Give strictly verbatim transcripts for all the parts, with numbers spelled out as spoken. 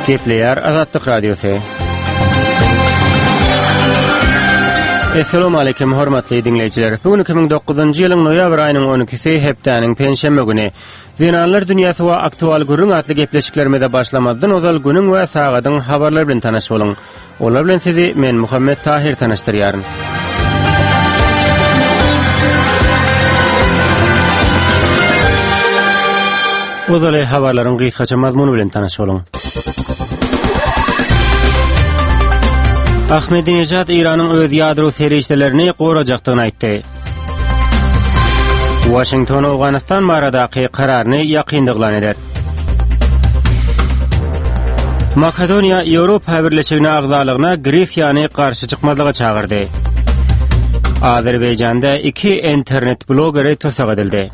Gepleyer Azatlyk Radiosu. Assalamu alaykum hormatly dinleyijiler. Bugün iki bin dokuzuncu ýylyň noýabr aýynyň on ikisi hepdeniň penşenme güni. Zenanlar dünýäsi we aktual gürüň atly gepleşiklerimize başlamazdan ozal günüň we sagadyň habarlary bilen tanaş boluň. Olar bilen sizi men Muhammed Tahir tanıştyrýaryn. Ozal habarlaryň gysgaça mazmuny bilen tanaş boluň. Ahmedinejad İran'ın öz ýadro serişdelerini gorajakdygyny aýtdy. Washington Awganistan baradaky kararyny ýakyndygylan eder. Makedoniya Ýewropa Birleşigine agzalygyna Gresiýany garşy çykmazlyga çagyrdy. Azerbaýjanda iki internet blogeri tutsak edildi.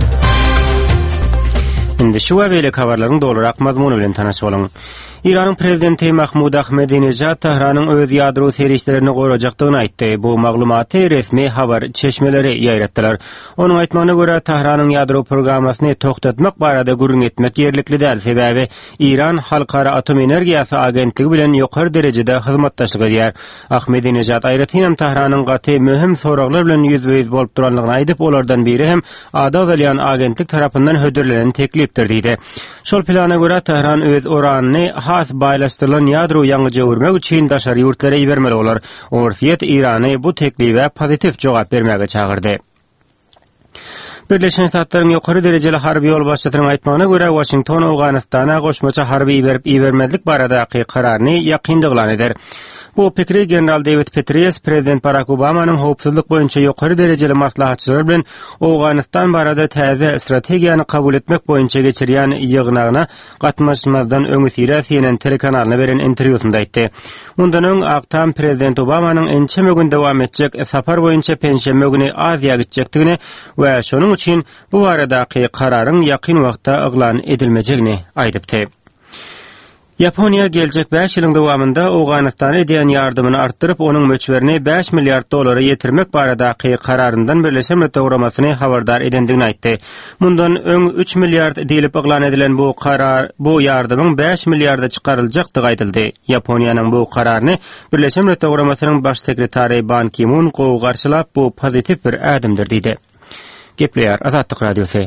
Indi şu we beýle habarlaryň dolarak mazmuny bilen tanaş boluň. İran'ın prezidenti Mahmud Ahmedinejad Tehranyň öz ýadro serişdelerini gorajakdygyny aýtdy. Bu maglumaty resmi habar çeşmeleri ýaýratdylar. Onuň aýtmagyna görä Tehranyň ýadro programmasyny toktatmak barada gürrüň etmek ýerlikli däl. Sebäbi İran Halkara Atom Energiýasy Agentligi bilen ýokary derejede hyzmatdaşlyk edýär. Ahmedinejad aýratynam Tehranyň gaty möhüm soraglar bilen ýüzbeýiz bolup duranlygyny aýdyp, olardan biri hem Ada Azalyan agentlik tarapyndan hödürlenen teklipdir diýdi. Şol plana görä Tehran öz uranyny has baýlaşdyrylan ýadro ýangyja örmek üçin daşary ýurtlara ýermeli bolar. Orsiýet İrany bu teklipe pozitif jogap bermäge çagyrdy. Birleşen Ştatlaryň ýokary derejeli harby ýol başçysynyň aýtmagyna görä Washington Awganistana goşmaça harby ýerip ýermezlik baradaky kararyny ýakyndygylan eder. Bu pikri General David Petraeus Prezident Barack Obama'nın howpsuzlyk boýunça ýokary derejeli maslahatçylary bilen Awganistan barada täze strategiýany kabul etmek boýunça geçirýän ýygnagyna gatnaşmazdan öňü sirä C N N telekanalyna beren interwýusynda aýtdy. Mundan öň Aktam Prezident Obama'nın ençeme gün dowam etjek sapar boýunça penşenme güni Aziýa gitjekdigini we şonuň üçin bu baradaky kararyň ýakyn wagtda eglan edilmejegini aýdypdy. Yaponiya gelecek beş ýylyň dowamında Awganistana edýän ýardymyny artdyryp, onuň möçberini beş milliard dollara ýetirmek baradaky kararyndan Birleşen Milletler Programasyny habardar edendigini aýtdy. Mundan öň üç milliard diýilip eglan edilen bu karar, bu ýardymyň beş milliarda çykaryljakdygy aýdyldy. Yaponiýanyň bu kararyny Birleşen Milletler Programasynyň baş sekretary Ban Ki-moon gowy garşylap, bu pozitif bir ädimdir diýdi. Gepleýär Azatlyk Radiosu.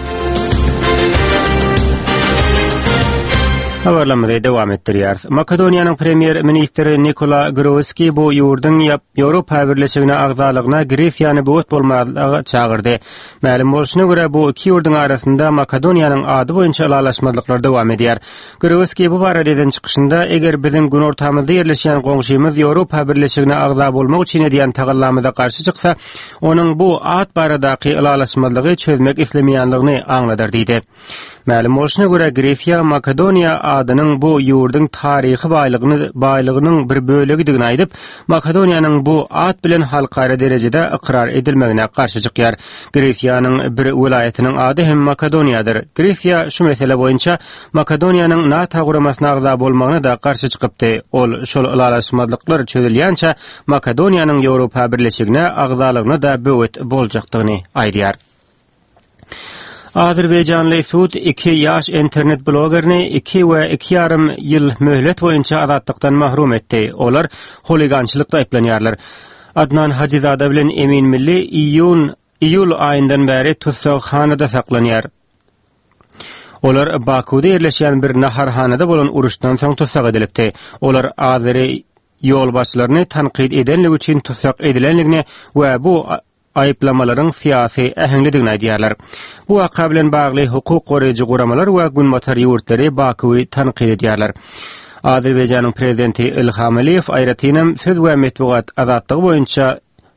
Habarlamada dowam etdirýär. Makedoniýanyň premier ministri Nikola Gruevski bu ýurduň Ýewropa Birleşigine agzalygyna Gresiýany böwet bolmagyna çagyrdy. Ma'lum bolşuna görä bu iki ýurduň arasynda Makedoniýanyň ady boýunça alalaşmazlyklar dowam edýär. Gruevski bu barada eden çykyşynda eger biziň gün ortamyzda ýerleşýän goňşymyz Ýewropa Birleşigine agza bolmak üçin edýän tagallamyza garşy çyksa, onuň bu at baradaky alalaşmazlygy çözmek islemeýänligini aňladar diýdi. Ma'lum bolşuna görä Gresiýa Makedoniýa adynyň bu ýurduň taryhy baýlygyny baýlygynyň bir bölegidigini aýdyp, Makedoniýanyň bu at bilen halkara derejede ikrar edilmegine garşy çykýar. Gresiýanyň bir welaýatynyň ady hem Makedoniýadyr. Gresiýa şu mesele boýunça Makedoniýanyň NATO guramasyna agza bolmagyna da garşy çykypdy. Ol şol alalaşmazlyklar çözülýänçe Makedoniýanyň Ýewropa Birleşigine agzalygyna da böwet boljakdygyny aýdýar. Azerbaýjanly sud iki ýaş internet blogerini iki we iki ýarym ýyl möhlet boýunça azatlykdan mahrum etdi. Olar holigançylykda aýplanýarlar. Adnan Hacizada bilen Emin Milli iýun iýul aýyndan bäri tutsakhanada saklanýar. Olar Bakuda ýerleşýän bir naharhanada bolan uruşdan soň tutsak edilipdi. Olar Azeri ýolbaşçylaryny tanqid edenligi üçin tutsak edilenligini we bu aýplamalaryň syýasy ähemligini aýdýarlar. Bu waka bilen bagly hukuk goraýjy guramalar we günbatar ýurtlary Bakuwy tanqid edýärler. Azerbaýjanyň prezidenti Ilham Aliýew aýratynam söz we medeniýet azatlygy boýunça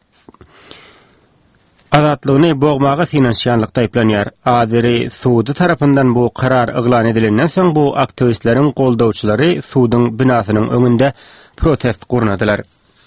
azatlygyny bogmaga finansiýanlykda aýplanýar. Azeri sudy tarapyndan bu karar eglan edilenden soň bu aktivistleriň goldawçylary sudyň binasynyň öňünde protest gurnadylar.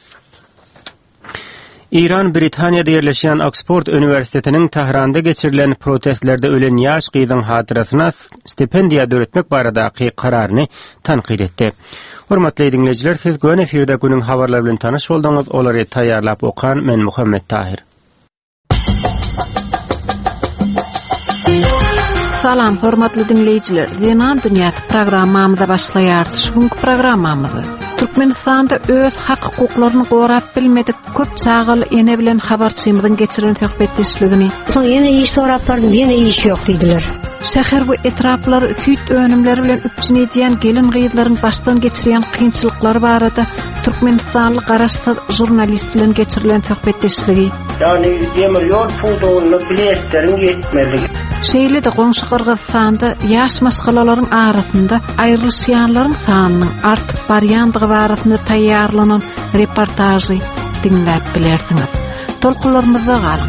İran Britaniýada ýerleşýän Oxford Üniversitetiniň Tehranda geçirilen protestlerde ölen ýaş gyzyň hatyrasyna stipendiýa döretmek baradaky kararyny tanqid etdi. Hormatly dinleyijiler, siz gön efirde günüň habarlary bilen tanyş boldyňyz. Olary taýýarlap okan men Muhammed Tahir. Salam hormatly dinleyijiler. Zenan Dünyasy programmamyza başlaýardy. Şuňky programmamyzy Türkmenistanda öz hak hukuklaryny gorap bilmedik köp çağıl ene bilen habarçymyzyň geçiren söhbetleşligini. Soň ýene iş sorap bardym, ýene iş ýok diýdiler. Şäher bu etraplar süýt önümleri bilen üpçün edýän gelin gyýdlaryň başdan geçirýän kynçylyklary barada Türkmenistanly garaşda jurnalist bilen geçirilen söhbetleşligi. Ýani demir ýol pudugyny biletlerin ýetmeli. Şeýle de goňşy Kyrgyzstanda ýaş maskalaryň arasynda aýrylýanlaryň sanynyň artyp barýandygy barasynda taýýarlanan reportajy dinläp bilersiňiz. Tolkunlarymyzda galyň.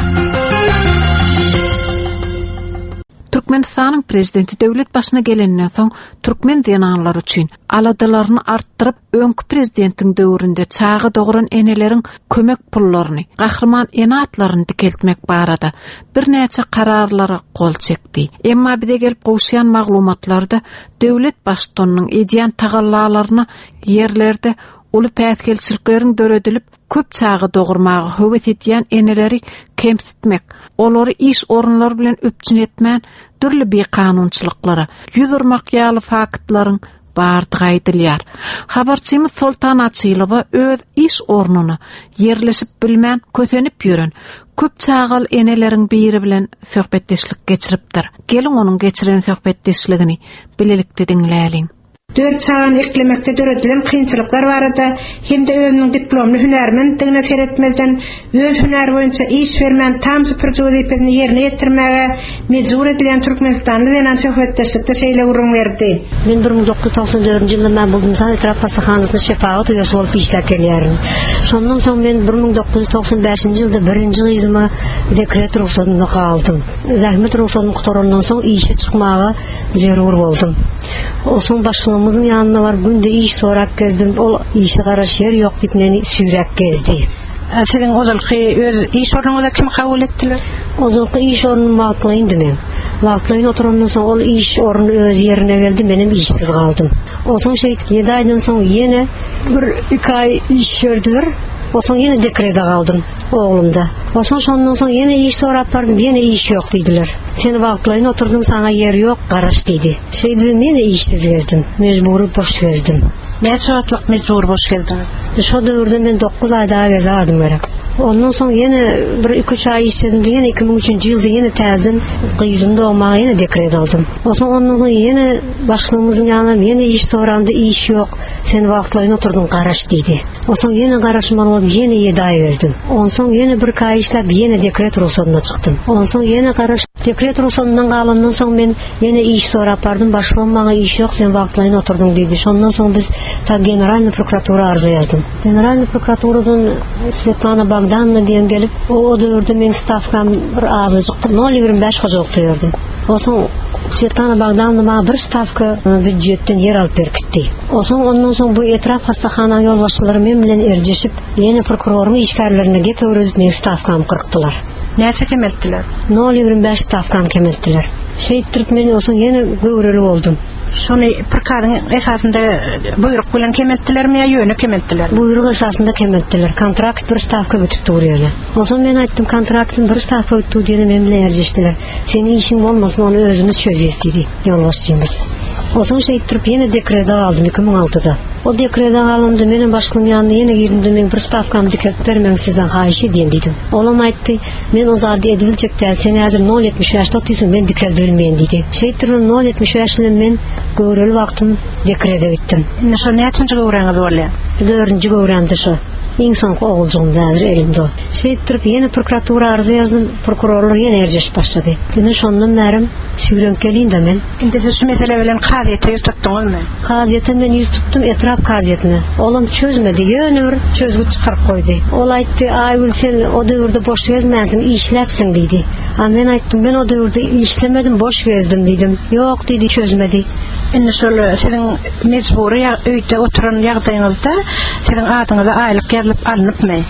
Türkmenistanyň prezidenti döwlet başyna gelenden soň türkmen denanlary üçin aladalarını artdyryp öňkü prezidentiň döwründe çağı dogran eneleriň kömek pullaryny, gahrman enatlaryny dikeltmek barada bir näçe kararlara kol çekdi. Emma bide gelip gowşaýan maglumatlarda döwlet başçysynyň edýän tagallalaryna ýerlerde uly pätkelçilikleriň döredilip köp çağı dogurmagy höwet edýän eneleri kemsitmek, olary iş orunlary bilen öpçün etmän türli bekanunçylyklara, ýüz urmak ýaly faktlaryň bardygy aýdylýar. Habarçymyz Soltan Açylowa öz iş orunyny ýerleşip bilmän kötenip ýören köp çağal eneleriň biri bilen söhbetleşlik geçiripdir. Gelin onuň geçiren söhbetleşligini bilelikde dinläliň. Dört çağın eklemekte döredilen kıyınçılıklar barada hem de özünün diplomlu hünermendigine seyretmezden öz hüner boyunca iş vermen tam süpürcü vazifesini yerine yetirmeye mecbur edilen Türkmenistanlı denen söhbetleşlikte şeyle urun verdi. Ben bir ming dokuz yüz toksan dördünçü ýylda men buldum san etraf hastahanasynda şefaat üyesi bolup işläp gelýärim. Şondan soň men bir ming dokuz yüz toksan beşinçi ýylda birinji gyzyma dekret ruhsatyna galdym. Zähmet ruhsatyny gutarandan soň işe çykmaga zerur boldum. O soň başlığımızın yanına var, günde iş sorak gezdim, ol işe garaş yer yok deyip meni süýrek gezdi. Senin ozalky öz iş orunuňda kim kabul etdiler? Ozalky iş orunyny wagtlaýyndy men. Wagtlaýyn oturandan soň ol iş oruny öz ýerine geldi, menim işsiz galdym. O soň şeýit ýedi aýdan soň ýene bir iki aý iş berdiler. O soň ýene dekrede galdym oglumda. O soň şondan soň ýene iş sorap bardym, ýene iş ýok diýdiler. Seni wagtlaýyn oturdum, saňa ýer ýok, garaş diýdi. Şeýdi men işsiz gezdim, mejbury boş gezdim. Näçe wagtlyk mejbur boş geldin? Şo döwürde men dokuz aýda gezdim gerek. Ondan soň ýene bir iki üç aý işledim, ýene iki ming üçinçi ýylda ýene täzeden gyzym dogmagy ýene dekret aldım. O soň ondan soň ýene başlığımyzyň ýanyna ýene iş sorandy, iş ýok. Sen wagtlaýyn oturdun, garaş diýdi. O soň ýene garaşman bolup ýene ýedi aý gezdim. Ondan soň ýene bir aý işläp ýene dekret ruhsatyna çykdym. Ondan soň ýene garaş dekret ruhsatyndan galandan soň men ýene iş sorap bardym, başlığym maňa iş ýok, sen wagtlaýyn oturdun diýdi. Şondan soň biz ta generalny prokuratura arza ýazdym. Generalny prokuraturadan Svetlana Bogdanowna diýen gelip, o döwürde men stavkam bir azajyk nol ýigirme beş hojalyk diýerdim. O soň Svetlana Bogdanowna maňa bir stavka büdjetden yer alyp berkitdi. O soň ondan soň bu etraf hastahana ýolbaşçylary men bilen erjeşip, ýene prokuroryň işgärlerine gep öwredip men stavkam kyrkdylar. Näçe kemeltdiler? nol ýigirme beş stavkam kemeltdiler. Şeýitdirip men o soň ýene göwreli boldum. Şonu prikaryň esasında buyruk bilen kemeltdilermi ýa ýöne kemeltdiler? Buyruk esasında kemeltdiler. Kontrakt bir stavka bitip durýar. O soň men aýtdym, kontraktyň bir stavka bitip diýeni men bilen erjeşdiler. Senin işin bolmasyn, onu özümiz çözýäs diýdi ýolbaşçymyz. O soň şeýitdirip ýene dekrede aldım iki ming altıda. O dekrede alymda meniň başlygyň ýanyna ýene girdim, men bir stavkam dikip bermeň sizden haýyş edýän diýdim. Olam aýtdy, men o zady ediljekde, sen häzir nol ýetmiş beş tutýarsyň, men dikip bermeýän diýdi. Şeýitdirip nol ýetmiş beş bilen men göwreli wagtym dekrede bitdim. Näçe näçinji göwreňiz bolýar? dördünçi göwremde şu. Iň soňky oğulcuğum häzir elimde. Şeýitdirip ýene prokuratura arza ýazdym, prokurorlar ýene erjeş başlady. Ýene şondan bärim süýrenip gelýin-de men. Indi siz şu mesele bilen gaziýete ýüz tutdyňyzmy? Gaziýete men ýüz tutdum, etraf gaziýetine. Olam çözmedi, ýöne bir çözgü çykaryp goýdy. Ol aýtdy, "Aýgül, sen o döwürde boş gezmäsiň, işläpsiň" diýdi. A men aýtdym, "Men o döwürde işlemedim, boş gezdim" diýdim. "Ýok" diýdi, çözmedi. Indi şöyle senin mecburi öýde oturan ýagdaýyňyzda senin adyňyza aýlyk ýazylyp alınıpmy?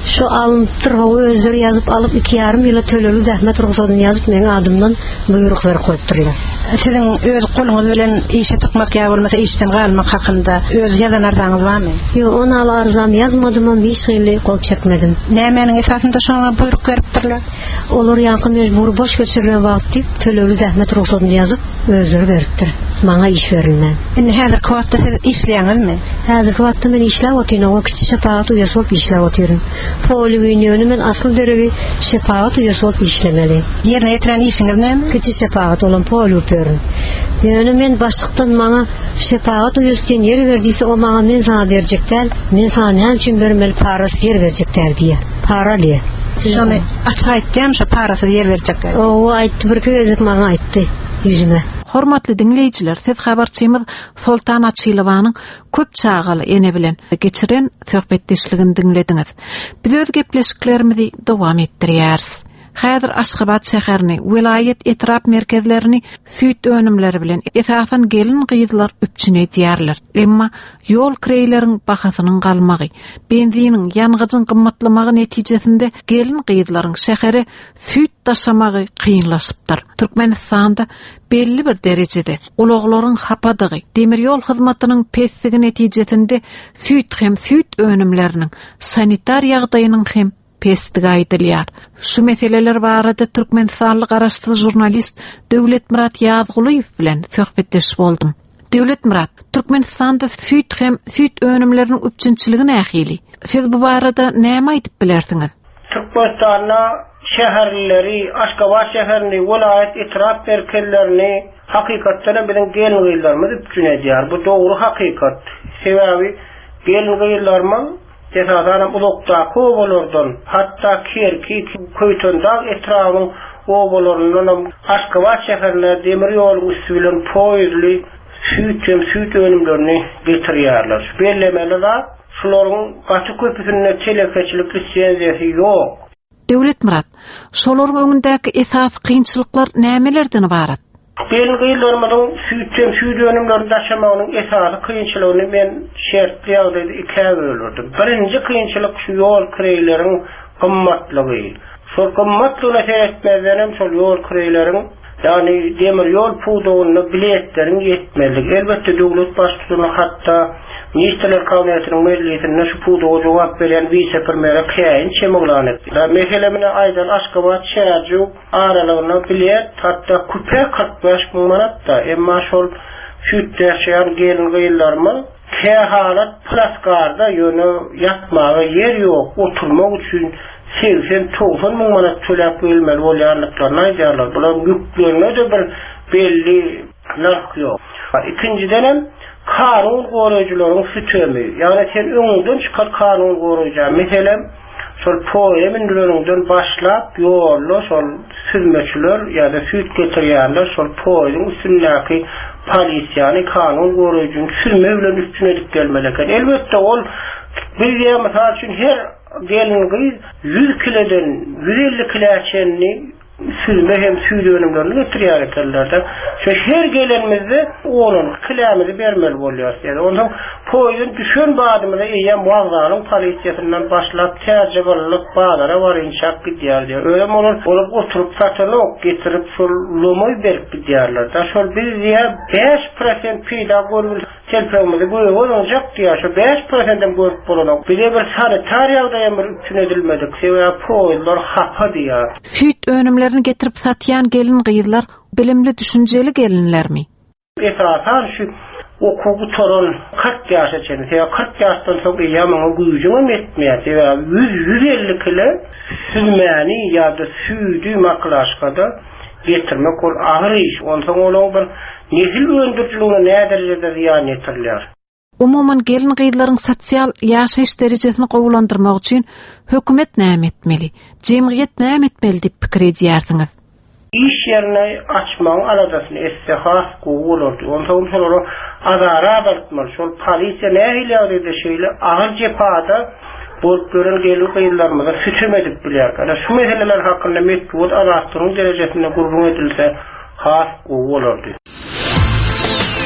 Şu alınıptır, özleri yazıp alıp iki yarım yıla töleli zahmet ruhsatını yazıp meni adımdan buyruk verip koyuptırlar. Sizin öz kolunuz bilen işe çıkmak ya bolmasa işten galmak hakında öz yazan arzanız barmı? Yo, onu al arzam yazmadım ama bir şeyle kol çekmedim. Nämenin esasında şoňa buyruk beripdirler? Olur yankı mecbur boş geçirilen vaqt deyip töleli zahmet ruhsatını yazıp özleri beripdir. Bana iş verilmän. Indi häzir kwatda siz işleýäňizmi? Häzir kwatda men işläp otyna, o kiçi şepaat üýesi bolup işläp otyryn. Poli üýünü men asıl deregi şepaat üýesi bolup işlemeli. Ýerine ýetiren işiňiz näme? Kiçi şepaat olan poli üýörün. Ýöne men başlykdan maňa şepaat üýesiň yer berdiyse o maňa men sana berjekler, men sana näme üçin bermeli, parasy yer berjekler diýe. Para diýe. Şonu açyk aýtdym, şu parasy yer berjekler. O aýtdy, bir gezek maňa aýtdy ýüzüme. Hormatly dinleýijiler, siz habarçymyz Sultan Açylowanyň köp çağaly ene bilen geçiren söhbetdeşligini dinlediňiz. Biz öz gepleşiklerimizi dowam etdirýäris. Häzir Aşgabat şäherini, vilayet etrap merkezlerini süýt önümleri bilen esasan gelin gyýdylar üpçüne diýerler. Emma ýol kireýleriň bahasynyň galmagy, benziniň ýangyjyň gymmatlymagy netijesinde gelin gyýdylaryň şäheri süýt taşamagy kynlaşypdyr. Türkmenistanda belli bir derejede ulaglaryň hapadygy, demir ýol hyzmatynyň pessigi netijesinde süýt hem süýt önümleriniň sanitar ýagdaýynyň hem pestig aýdylýar. Şu meseleler barada türkmenistanlyk araşdyrjy jurnalist Döwlet Murat Ýazgulyw bilen söhbetdeş boldum. Döwlet Murat, Türkmenistanda süýt hem süýt önümleriniň üpçünçiligi nähili? Siz bu barada näme aýdyp bilersiňiz? Türkmenistanda şäherleri, Aşgabat şäherini, vilayet etrap merkezlerini hakykatdan bilen gelin gyýylarymyz üpçünedýär. Bu dogry hakykat. Sebebi gelin gyýylarymyň Esasan ulukta kovalardan, hatta Kerki, Köytönda etrafın ovalarından Aşgabat şäherine demir ýol üstülen poýuzly süýt hem süýt önümlerini getirýärler. Bellemeler şolaryň gaçy köpüsine telekeçilik lisensiyasi ýok. Döwlet Murat, şolaryň öňündäki esas kynçylyklar nämelerden ibarat? Gelin gyýylarymyň süýt hem süýt önümlerini taşamagynyň esasy kynçylygyny men şertli ýagdaýda ikiye bölürdim. Birinji kynçylyk şu ýol kireýleriň gymmatlygy. Şol gymmatlygyna seretmezlerim şol ýol kireýleriň, ýani demir ýol puwdugyny biletleriň ýetmezligi. Elbetde döwlet başçylygyna hatda Ministrler Kabinetiniň meclisinde şu puwduga jogap beren vice-premier Käin Çemoglan etdi. Meselemine aýdan Aşgabat şäherçi aralygyna bilet hatda küpe kırk beş miň manat da, emma şol süýtde ýaşaýan gelin gyýylarmy kä halat plaskarda ýöne ýatmagy yer ýok, oturmak üçin seksen doksan miň manat töläp gelmeli bolýanlyklaryny aýdýarlar. Bular ýüklerine de bir belli narh ýok. İkinciden kanun goraýjylaryň sütemi, ýani sen öňünden çykar kanun goraýjy. Meselem, şol poýemindiriňden başlap ýolda şol süzmeçiler ýa-da süýt getirýärler, şol poýyň üstündäki polisiýany kanun goraýjyň sürme bilen üstüne dik gelmeleken. Elbetde ol bir ýa mysal üçin her gelin gyz yüz kilodan yüz elli kiloçenni sürme hem süýt önümlerini getirýär ekenlerde. Şu her gelenimizde onun kilämizi bermeli bolýar. Yani ondan poýun düşen badymyza eýe muazzanyň polisiýasynyň başlap täzegelik bağlara barynçak gidýär diýär. Öyle bolar, olup oturup satanyp getirip şol lomoy berip gidýärler. Da şol bir ýa beş prosent peýda görül telefonyny goýulacak diýär. Şu beş prosentten görüp bolanok. Bir bir sanitar ýagdaýam bir üçünedilmedik. Sebäbi poýlar hapa diýär. Süýt önümlerini getirip satýan gelin gyýylar bilimli düşünjeli gelinlermi? Esasan şu okugu torun kırk ýaşa çenli, kırk ýaşdan soň ýamaňa güýjüň etmeýär. yüz yüz elli kilo süzmäni ýa-da süýdi maklaşgada getirmek ol agyr iş. Ondan olaň bir nesil öndürjüligine näme derejede ýan etirler. Umuman gelin gyýylaryň sosial ýaşaýyş derejesini gowlandyrmak üçin hökümet näme etmeli? Jemgyýet näme etmeli diýip pikir edýärsiňiz? İş yerine açmaň aladasyny etse has gowulurdy. Ondan sonra azara bartmaly. Şol polisiýa nähilerde şeýle agyr jepada bolup gören gelin gyýylarymyza sütüm edip bilýär. Ana şu meseleler hakynda metbut araşdyryň derejesinde gurbun edilse has gowulurdy.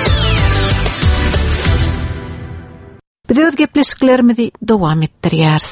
Biz öz gepleşiklerimizi dowam etdirýäris.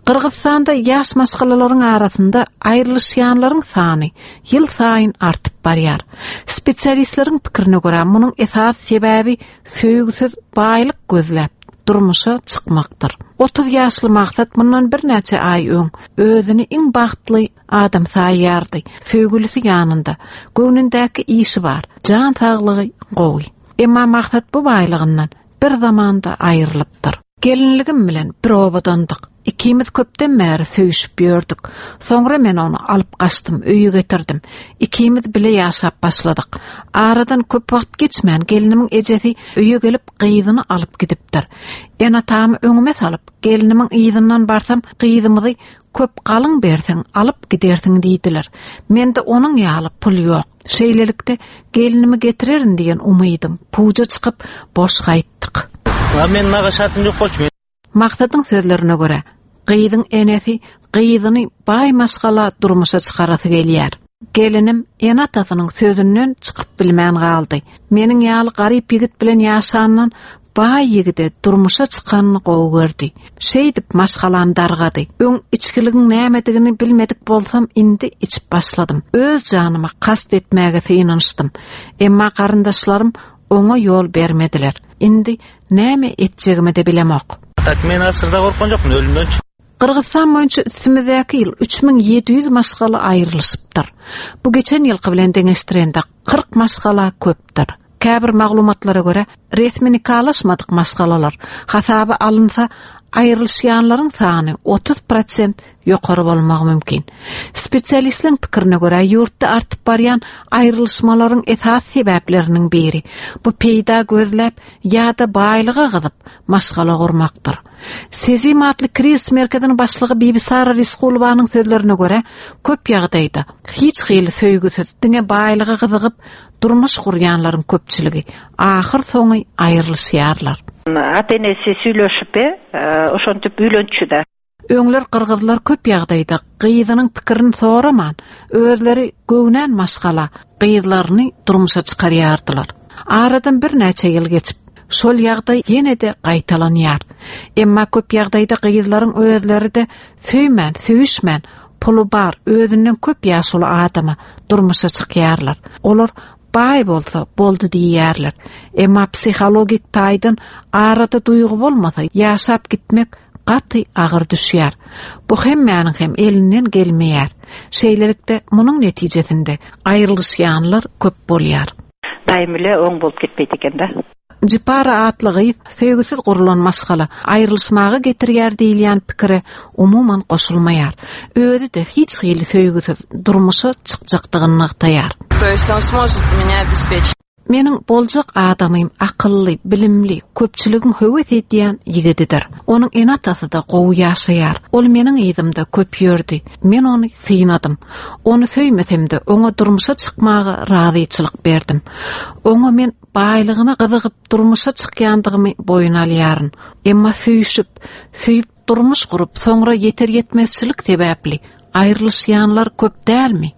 Qırgızstanda yaş maskalaların arasında ayrılışyanların sany yıl sayın artıp barýar. Spesialistlerin pikirine görä munyň esas sebäbi söýgüsiz baýlyk gözläp durmuşa çykmakdyr. otuz ýaşly maksat mundan bir näçe ay öň özüni iň bagtly adam saýardy. Söýgülisi ýanynda, göwnündäki işi bar, jan saglygy gowy. Emma maksat bu baýlygyndan bir zamanda aýrylypdyr. Gelinligim bilen bir obadandyk. İkimiz köpden bäri söýüşip ýördük. Soňra men onu alyp gaçdym, öýe getirdim. İkimiz bile ýaşap başladyk. Aradan köp wagt geçmän gelinimiň ejesi öýe gelip gyzyny alyp gidipdir. Ena tamy öňüme salyp gelinimiň ýyzyndan barsam gyzymyzy köp galyň berseň alyp gidersiň diýdiler. Mende onuň ýaly pul ýok. Şeýlelikde gelinimi getirerin diýen umydym. Puja çykyp boş gaýtdyk. Men naga şartym ýok bolçy. Maksadyň sözlerine görä, gyzyň enesi gyzyny baý maskala durmuşa çykarasy gelýär. Gelinim en atasynyň sözünden çykyp bilmän galdy. Meniň ýaly garyp ýigit bilen ýaşandan baý ýigide durmuşa çykanyny gowy gördi. Şeýdip maskalam dargady. Öň içkiligiň nämedigini bilmedik bolsam indi içip başladym. Öz janyma kast etmäge synanyşdym. Emma garyndaşlarym oňa ýol bermediler. Indi näme etjegimi de bilemok. Tak men asyrda gorkan jokmyn ölümden. Qırgızstan boýunça üstümizdäki ýyl üç min ýedi ýüz maskala aýrylyşypdyr. Bu geçen ýylky bilen deňeşdirende kırk maskala köpdir. Käbir maglumatlara görä resmi nikalaşmadyk maskalalar hasaby alynsa aýrylýanlaryň sany otuz prosent ýokary bolmagy mümkin. Spesialistlerin pikirine görä ýurtda artyp barýan aýrylýşmalaryň esas sebäpleriniň biri bu peýda gözläp ýa-da baýlyga gyzyp maskala gurmakdyr. Sezimatly kriz merkeziniň başlygy Bibi Sara Riskulowanyň sözlerine görä köp ýagdaýda hiç hyly söýgüsiz diňe baýlyga gyzyp durmuş gurýanlaryň köpçiligi ahyr soňy aýrylýarlar. Atenesi süýleşip, oşontyp üýlençide. Öňler qırgızlar köp ýagdaýda gyzynyň pikirini soraman, özleri göwnän maskala gyzlaryny durmuşa çykarýardylar. Aradan bir näçe ýyl geçip, şol ýagdaý ýene-de gaýtalanýar. Emma köp ýagdaýda gyzlaryň özleri de söýmän, söýüşmän, pulu bar, özünden köp ýaşly adama durmuşa çykýarlar. Olar baý bolsa boldy diýýärler. Emma psihologik taýdan arada duýgu bolmasa ýaşap gitmek gaty agyr düşýär. Bu hemmäniň hem elinden gelmeýär. Şeýlelikde munyň netijesinde aýrylýanlar köp bolýar. Daýmyle oň bolup gitmeydi ekende. Jipara atlygy söýgüsiz gurulan maskala aýrylýmagy getirýär diýilýän pikire umumyň goşulmaýar. Özü de hiç hyly söýgüsiz durmuşa çykjakdygyny aýtar. То есть он сможет меня обеспечить. Meniň boljak adamym akylly, bilimli, köpçüligiň höwet edýän ýigididir. Onuň enatasy da gowy ýaşaýar. Ol meniň ýydymda köp ýördi. Men ony syýnadym. Ony söýmesem-de oňa durmuşa çykmagy razyçylyk berdim. Oňa men baýlygyna gyzygyp durmuşa çykýandygymy boyun alýaryn. Emma söýüşüp, söýüp durmuş gurup, soňra ýeter ýetmezçilik sebäpli aýrylýanlar köp dälmi?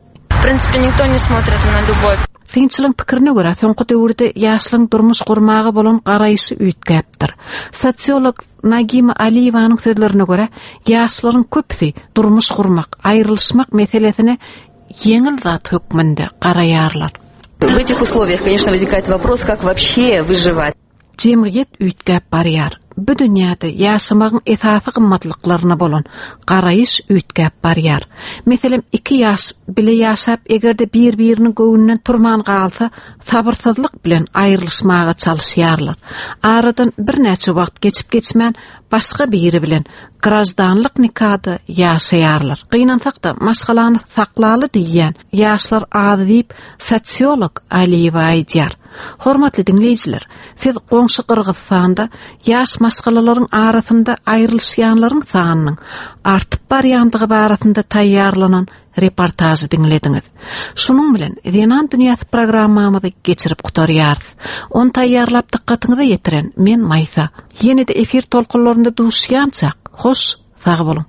В принципе, никто не смотрит на любовь. Finçiliň pikirine görä soňky döwürde ýaşlyň durmuş gurmagy bolan garaýşy üýtgäpdir. Sosiolog Nagima Aliyewanyň sözlerine görä ýaşlaryň köpsi durmuş gurmak, aýrylýşmak meselesine ýeňil zat hökmünde garaýarlar. В этих условиях, конечно, возникает вопрос, как вообще выживать. Jemgyýet üýtgäp barýar. Bu dünýäde ýaşamagyň esasy gymmatlyklaryna bolan garaýyş üýtgäp barýar. Meselem iki ýaş bile ýaşap egerde bir-birini göwnünden turman galsa, sabyrsyzlyk bilen aýrylýşmaga çalyşýarlar. Aradan bir näçe wagt geçip geçmän başga biri bilen grajdanlyk nikahda ýaşaýarlar. Gynansak-da maşgalany saklaly diýýän ýaşlar az diýip sosiolog Aliyewa aýdýar. Hormatly dinleyijiler, siz goňşy Qırgızstanda ýaş maskalaların arasında aýrylýanlaryň sanynyň artyp barýandygy barasynda taýýarlanan reportajy dinlediňiz. Şunuň bilen Zenan dünýäsi programmamyzy geçirip gutarýarys. Onu taýýarlap dikkatyňize ýetiren men Maysa. Ýene-de efir tolkunlarynda duşýançak. Hoş, sag bolun.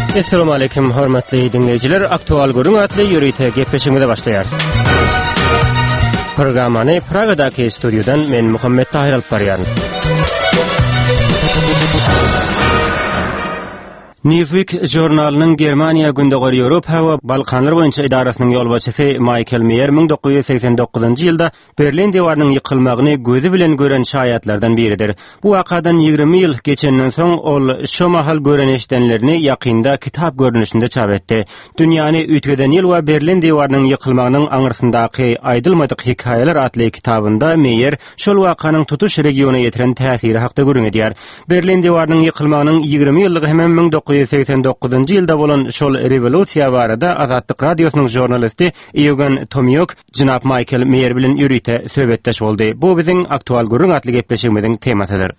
Assalamu alaykum hormatly dinleyijiler. Aktual görüň atly ýürüýte gepleşigimize başlaýar. Programmany Pragadaky studiodan men Muhammed Tahir alyp barýaryn. Newsweek jurnalynyň Germaniýa gündäki Ýewropa we Balkanlar boýunça idarasynyň ýolbaşçysy Michael Meyer bin dokuz ýüz seksen dokuzynjy ýylda Berlin diwarynyň ýykylmagyny gözi bilen gören şaýatlardan biridir. Bu wakadan ýygrimi ýyl geçenden soň ol şo mahal gören eşdenlerini ýakynda kitap görnüşinde çap etdi. Dünýäni ütgeden ýyl we Berlin diwarynyň ýykylmagynyň aňyrsyndaky aýdylmadyk hikaýeler atly kitabynda Meyer şol wakanyň tutuş regiona ýetiren täsiri hakda görüň edýär. Berlin diwarynyň ýykylmagynyň ýygrimi ýyllygy hem bin dokuz ýüz seksen dokuzynjy ýylda bolan şol revolýusiýa barada Azatlyk radiosynyň jurnalisti Eugen Tomyok jynap Michael Meyer bilen ýürüýte söhbetdeş boldy. Bu biziň aktual görüň atly gepleşigimiziň temasydyr.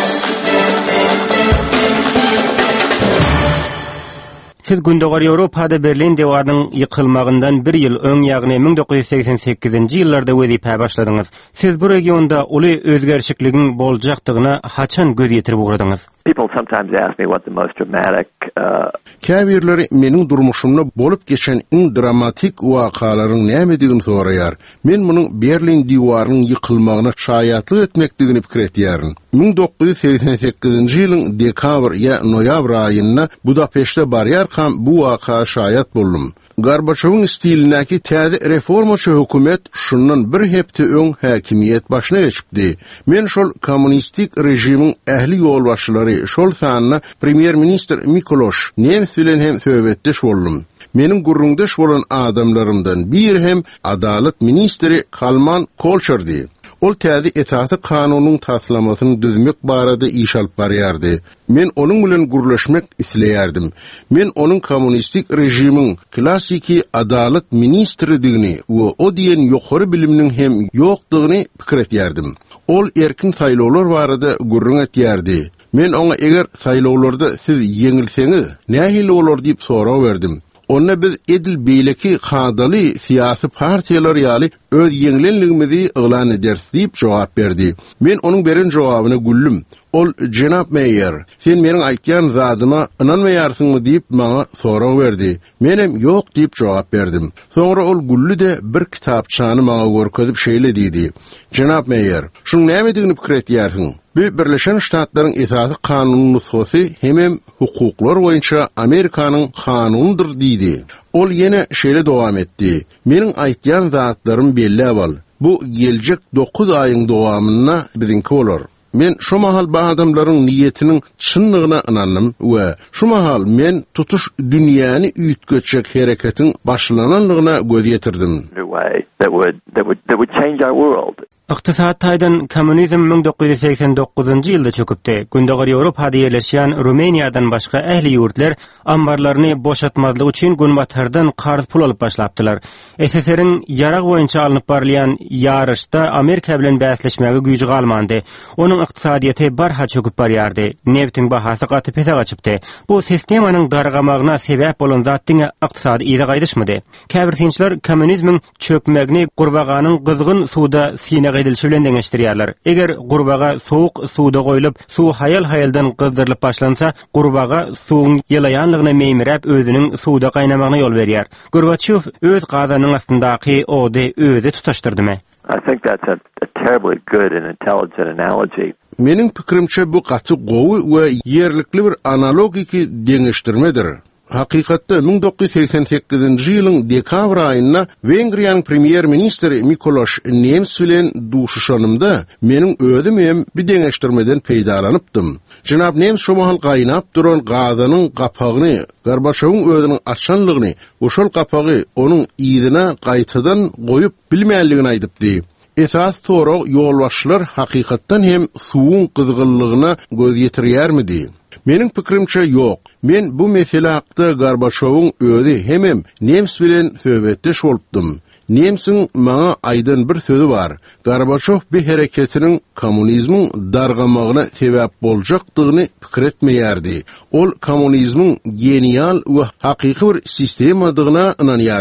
Siz gündäki Ýewropada Berlin diwarynyň ýykylmagyndan bir ýyl öň ýagny bin dokuz ýüz seksen sekizinjy ýyllarda wezipe başladyňyz. Siz bu regionda uly özgerşikligiň boljakdygyna haçan göz ýetirip ugurdyňyz? People sometimes ask me what the most dramatic uh Käbirleri meniň durmuşymda bolup geçen iň dramatik wakalaryň nämedigini soraýar. Men munyň Berlin diwarynyň ýykylmagyna şaýatlyk etmekdigini pikir etýärin. bin dokuz ýüz seksen sekizinjy ýylyň dekabr ýa noýabr aýynda Budapeşte barýarkam bu waka şaýat boldum. Gorbaçowyň stilindäki täze reformaçy hökümet şundan bir hepde öň häkimiýet başyna geçipdi. Men şol kommunistik rejimiň ähli ýolbaşçylary şol sanyna premier minister Mikoloş Nemes bilen hem söhbetdeş boldum. Menin gurrundaş bolan adamlarymdan bir hem adalet ministri Kalman Kolçerdi. Ol täze esasy kanunyň taslamasyny düzmek barada iş alyp barýardy. Men onuň bilen gurlaşmak isleýärdim. Men onuň kommunistik rejimiň klassiki adalet ministridigini we o diýen ýokary biliminiň hem ýokdugyny pikir etýärdim. Ol erkin saýlawlar barada gurrun etýärdi. Men oňa eger saýlawlarda siz ýeňilseňiz, nähili bolar diýip soraw berdim. Onna biz edil beýleki hadaly syýasy partiýalar ýaly öz ýeňlenligimizi ýylan ederiz diýip jogap berdi. Men onuň beren jogabyna güllüm. Ol Jenap Meyer, sen meniň aýtýan zadyma inanmaýarsyňmy diýip maňa soraw berdi. Menem ýok diýip jogap berdim. Soňra ol gully de bir kitapçany maňa görkezip şeýle diýdi. Jenap Meyer, şuň nämedigini pikir etýärsiň? Bu Birleşen Ştatlaryň esasy kanunyny nusxasy hemem hukuklar boýunça Amerikanyň kanunydyr diýdi. Ol ýene şeýle dowam etdi. Meniň aýtýan zatlarym belli bol. Bu geljek dokuz aýyň dowamyna biziňki bolar. Men şu mahal bu adamlaryň niýetiniň çynlygyna inandım we şu mahal men tutuş dünýäni üýtgeçek hereketiň başlananlygyna göz ýetirdim. That would that would that would change our world. Iqtisad taýdan kommunizm bin dokuz ýüz seksen dokuzynjy ýylda çöküpdi. Gündäki Ýewropada ýerleşýän Rumeniýadan başga ähli ýurtlar ambarlaryny boşatmazlyk üçin Gunbatardan qarz pul alyp başlapdylar. S S R-iň ýarag boýunça alınıp barlayan ýarışda Amerika bilen bäsleşmäge güýji galmandy. Onuň iqtisadiýaty barha çöküp barýardy. Neftiň bahasy gaty pese gaçypdy. Bu sistemanyň dargamagyna sebäp bolan zat diňe iqtisady ýa gaýdyşmydy? Käbirsinçiler kommunizmiň çökmegini gurbaganyň gyzgyn suwda sine edilşi bilen deňeşdirýärler. Eger gurbaga soğuk suwda goýulyp, suw hayal-hayaldan gyzdyrylyp başlansa, gurbaga suwuň ýylaýanlygyna meýmirep özüniň suwda gaýnamagyna ýol berýär. Gorbaçow öz gazanyň astyndaky ody özi tutaşdyrdymy? I think that's a, a terribly good and intelligent analogy. Meniň pikirimçe bu gaty gowy we ýerlikli bir analogiki deňeşdirmedir. Hakykatda bin dokuz ýüz seksen sekizinjy ýylyň dekabr aýynda Wengriýanyň premier ministri Mikoloş Nemes bilen duşuşanymda meniň özüm hem bir deňeşdirmeden peýdalanypdym. Jenap Nemes şu mahal gaýnap duran gazanyň gapagyny, Gorbaçowyň özüniň açanlygyny, oşol gapagy onuň ýyzyna gaýtadan goýup bilmänligini aýdypdy. Esas soraw ýolbaşçylar hakykatdan hem suwuň gyzgynlygyna göz ýetirýärmidi? Meniň pikirimçe ýok. Men bu mesele hakda Gorbaçowyň özi hemem Nemes bilen söhbetdeş bolupdym. Nemsiň maňa aýdan bir sözi bar. Gorbaçow bir hereketiniň kommunizmiň dargamagyna sebäp boljakdygyny pikir etmeýärdi. Ol kommunizmiň genial we hakyky bir sistemadygyna inanýardy.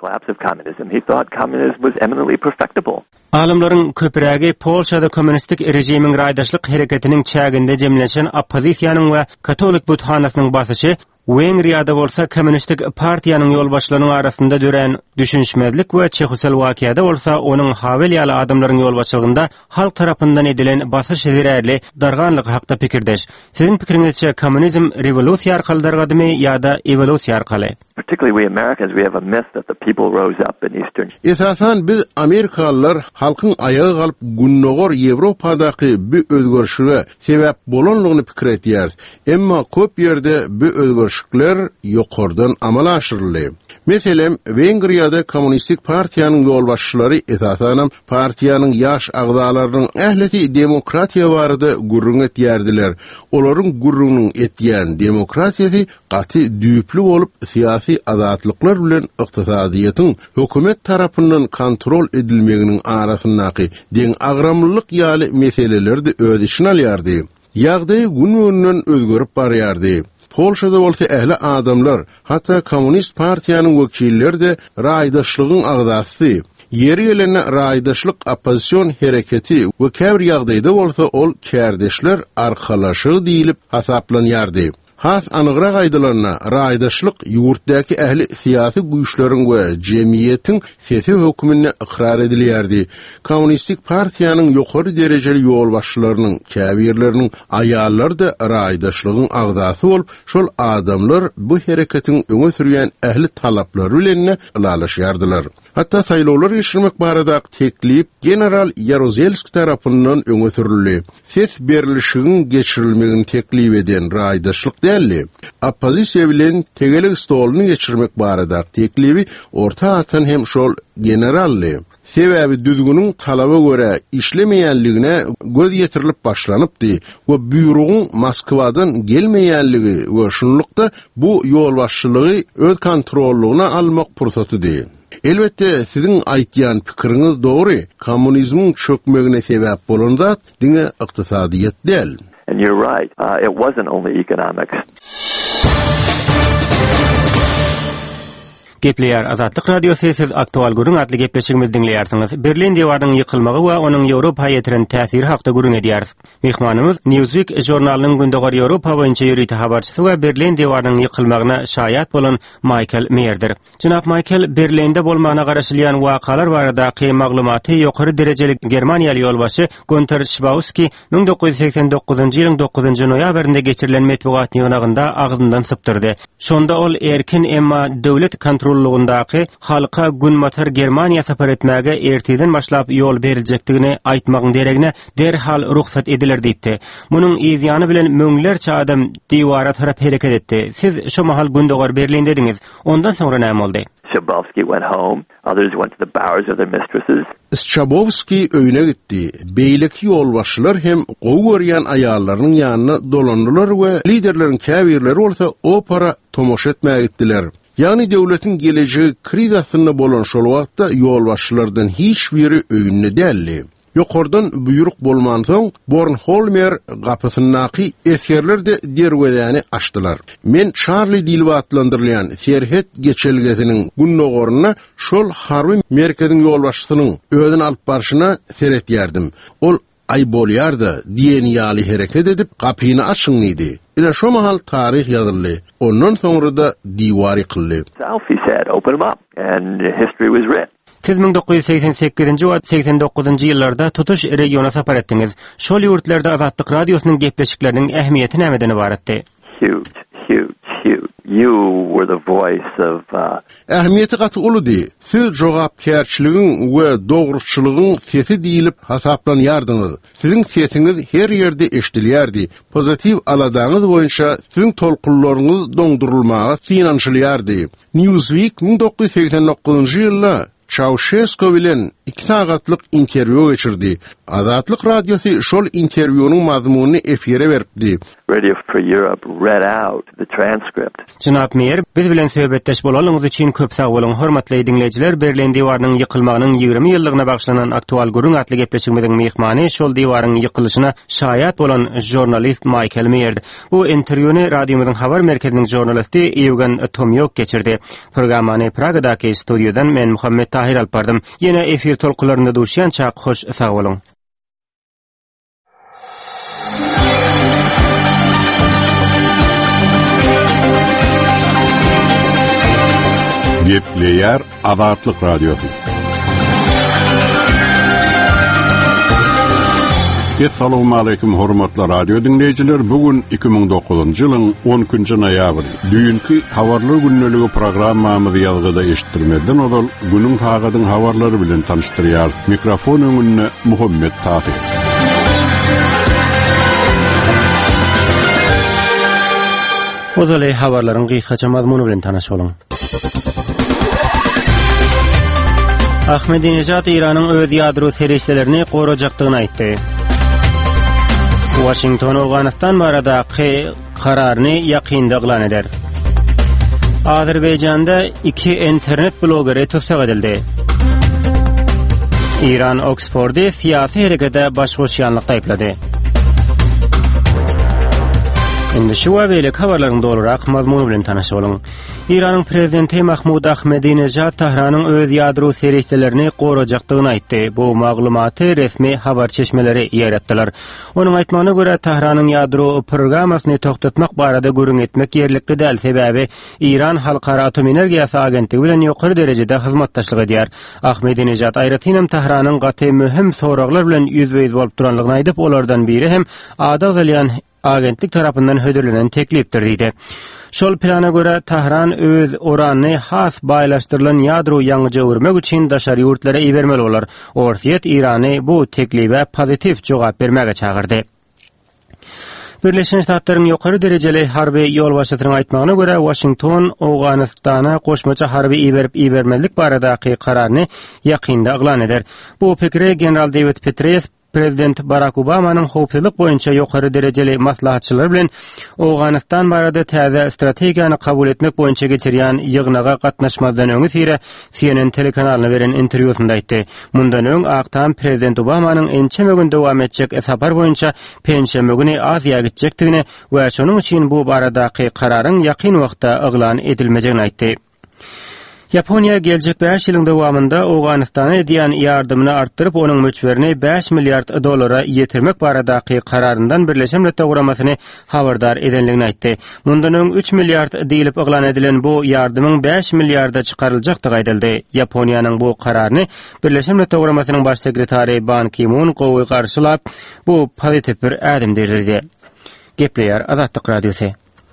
collapse of communism. He thought communism was eminently perfectible. Alimlaryň köpürägi Polşada kommunistik rejimiň raýdaşlyk hereketiniň çäginde jemleşen oppozisiýanyň we katolik buthanasnyň basyşy Wengriýada bolsa kommunistik partiýanyň ýolbaşçylarynyň arasynda dören düşünşmezlik we Çehoslowakiýada bolsa onuň hawel ýaly adamlaryň ýolbaşçylygynda halk tarapyndan edilen basyş zirärli darganlygy hakda pikirdeş. Siziň pikiriňizçe kommunizm rewolusiýa arkaly dargadymy ýa-da evolusiýa arkaly? Particularly we Americans, we have a myth that the people rose up in Eastern. Esasan biz Amerikalılar halkyň ayagy galyp günnogor Ýewropadaky bu özgörüşige sebäp bolanlygyny pikir etýär. Emma köp ýerde bu özgörüşler ýokardan amal aşyryldy. Meselem, Wengriýada kommunistik partiýanyň ýolbaşçylary esasan partiýanyň ýaş agdalarynyň ähleti demokratiýa barada gurrun etýärdiler. Olaryň gurrunyň etýän demokratiýasy gaty düýpli bolup siyasi azatlyklar bilen ykdysadyýatyň hökümet tarapyndan kontrol edilmeginiň arasyndaky deň agramlylyk ýaly meseleleri de öz içine alýardy. Ýagdaý gün-günden özgörüp barýardy. Polşada bolsa ähli adamlar, hatta kommunist partiýanyň wekilleri de raýdaşlygyň agdasy, ýeri gelene raýdaşlyk oppozisiýon hereketi we käbir ýagdaýda bolsa ol kärdeşler arkalaşy diýilip hasaplanýardy. Has anygyrak aýdylanna raýdaşlyk ýurtdaky ähli syýasy güýçleriň we jemgyýetiň sesi hökmüne ikrar edilýärdi. Kommunistik partiýanyň ýokary derejeli ýolbaşçylarynyň käbirleriniň aýallary da raýdaşlygyň agdasy bolup, şol adamlar bu hereketiň öňe sürýän ähli talaplary bilen ulalaşýardylar. Hatta saýlawlar geçirmek barada teklip general Yarozelski tarapyndan öňe sürildi. Ses berilişigiň geçirilmegini teklip eden raýdaşlyk däldi. Oppozisiýa bilen tegelik stoluny geçirmek barada teklibi orta atan hem şol generally. Sebäbi düzgünüň talaba göre işlemeýänligine göz ýetirilip başlanypdy we büyrugyň Moskwadan gelmeýänligi we şunlukda bu ýolbaşçylygy öz kontrollugyna almak pursatydy. Elbette sizin aýtýan pikiriňiz dogry. Kommunizmiň çökmegine sebäp bolanda diňe ykdysadyýat däl. And you're right. Uh, it wasn't only economics. Gepleýär Azatlyk radiosu siz aktual gurun adly gepleşigimizi dinleýärsiňiz. Berlin diýwarynyň ýykylmagy we onuň Ýewropa ýetiren täsiri hakda gurun edýär. Mehmanymyz Newsweek jurnalynyň gündäki Ýewropa boýunça ýürüýti habarçysy we Berlin diýwarynyň ýykylmagyna şaýat bolan Michael Meerdir. Jynap Michael, Berlinde bolmagyna garaşylýan wakalar baradaky maglumaty ýokary derejeli Germaniýaly ýolbaşy Günter Schabowski bin dokuz yüz seksen dokuzunjy ýylyň dokuzunjy noýabrynda geçirilen medeniýet ýöneginde agzyndan sypdyrdy. Şonda ol erkin emma döwlet kontrol Lugundaki halka gün matar Germaniya sapar etmäge ertiden başlap yol berilejekdigini aýtmagyň deregine derhal ruhsat ediler diýipdi. Munyň ýzyany bilen möňlerçe adam diýwara tarap hereket etdi. Siz şu mahal gündäki Berlinde ediňiz. Ondan soňra näme boldy? Schabowski went home. Others went to the bowers of their mistresses. Schabowski öýüne gitdi. Beýleki ýolbaşçylar hem gowy görýän aýallarynyň ýanyna dolandylar we liderleriň käbirleri bolsa opera tomoş etmäge gitdiler. Yani devletin geleceği krizasyna bolan şol wagtda ýolbaşçylardan hiç biri öýünde däldi. Ýokardan buyruk bolman soň Bornholmer gapysyndaky eskerler de derwedäni açdylar. Men Charlie Dilwa atlandyrylýan Serhet geçelgesiniň günnogoruna şol harby merkeziň ýolbaşçysynyň özüni alyp barşyna seretýärdim. Ol ay bolýardy diýen ýaly hereket edip gapyny açyň idi. Ila şu mahal tarih yazıldı. Ondan sonra da diýwar ýykyldy. He said, open them up, and history was written. Siz bin dokuz yüz seksen sekizinji we seksen dokuzunjy ýyllarda tutuş regiona sapar etdiňiz. Şol ýurtlarda Azatlyk radiosynyň gepleşikleriniň ähmiýeti nämeden ibaretdi? Huge, huge, huge. You were the voice of... Uh... Ähmiýeti gaty uludy. Siz jogapkärçiligiň we dogruççylygyň sesi diýilip hasaplanýardyňyz. Siziň sesiňiz her ýerde eşdilýärdi. Pozitiv aladaňyz boýunça siziň tolkunlaryňyz doňdurulmaga synanşylýardy. Newsweek bin dokuz yüz seksen dokuzunjy ýylda Çavşesko bilen iki saatlyk intervyu geçirdi. Azatlyk radiosu şol interwyunyň mazmunyny efire berdi. Radio Free Europe read out the transcript. Jynap Meyer, biz bilen söhbetdeş bolalymyz üçin köp sag bolun, hormatly dinleyijiler. Berlin diwarynyň ýykylmagynyň ýygrimi ýyllygyna bagşlanan aktual gurun atly gepleşigimiziň mehmany şol diwaryň ýykylyşyna şaýat bolan jurnalist Michael Meyer. Bu interwýuny radiomyzyň habar merkeziniň jurnalisti Evgen Tomyok geçirdi. Programmany Pragadaky studiodan men Muhammed Tahir alpardım. Ýene efir tolkularynda duşýança hoş sag bolun. Gepleýär Azatlyk radiosu. Assalamu alaykum hormatly radio dinleyijiler. Bugün iki bin dokuzunçy ýylyň on üçünçi noýabry. Düýünki habarlar günneligi programmamyzy ýazgyda eşitdirmeden odal günüň taýgadyň habarlary bilen tanışdyrýar. Mikrofon öňünde Muhammed Tahir. Ozalay habarlaryň gysgaça mazmuny bilen tanaş bolun. Ahmedinejad İranyň öz ýadro serişlerini gorajakdygyny aýtdy. Washington Awganistan baradaky kararyny ýakynda glan eder. Azerbaýjanda iki internet blogeri tutsak edildi. İran Oxford'y siyasi herekete başgoşýanlykda aýplady. Indi şu wagtlyk habarlaryň dolarak mazmuny bilen tanaş bolun. İranyň prezidenti Mahmud Ahmedinejad Tahranyň öz ýadro serişlerini gorajakdygyny aýtdy. Bu maglumaty resmi habar çeşmeleri ýaratdylar. Onuň aýtmagyna görä Tahranyň ýadro programmasyny toktatmak barada görüň etmek ýerlikli däl, sebäbi İran Halkara Atom Energiýasy agentligi bilen ýokary derejede hyzmatdaşlyk edýär. Ahmedinejad aýratynam Tahranyň gaty möhüm soraglar bilen ýüzbeýiz bolup duranlygyny aýdyp, olardan biri hem ada galyan agentlik tarapyndan hödürlenen teklipdir diýdi. Şol plana göre Tahran öz uranyny has baýlaşdyrylan ýadro ýangyja örmek üçin daşary ýurtlara ibermeli bolar. Orsiýet İrany bu teklipe pozitiv jogap bermäge çagyrdy. Birleşen Ştatlaryň ýokary derejeli harby ýol başçysynyň aýtmagyna görä Washington Awganistana goşmaça harby iberip ibermezlik baradaky kararyny ýakynda eglan eder. Bu pikiri general David Petraeus Prezident Barack Obama'nın howpsuzlyk boýunça ýokary derejeli maslahatçylar bilen Awganistan barada täze strategiýany kabul etmek boýunça geçirýän ýygnaga gatnaşmazdan öňe sire C N N telekanalyna beren interwýusynda aýtdy. Mundan öň Aktan Prezident Obama'nın ençeme gün dowam etjek sapar boýunça penşeme güni Aziýa gitjekdigini we şonuň üçin bu baradaky kararyň ýakyn wagtda eglan edilmejegini aýtdy. Yaponiya gelecek beş ýylyň dowamında Awganistana edýän ýardymyny artdyryp, onuň möçberini beş milliard dolara ýetirmek baradaky kararyndan Birleşen Milletler Guramasyny habardar edenligini aýtdy. Mundan öň üç milliard diýilip eglan edilen bu ýardymyň beş milliarda çykaryljakdygy aýdyldy. Yaponiýanyň bu kararyny Birleşen Milletler Guramasynyň baş sekretary Ban Ki-moon gowy garşylap, bu pozitiv bir ädim derdi. Gepleýär Azatlyk radiosu.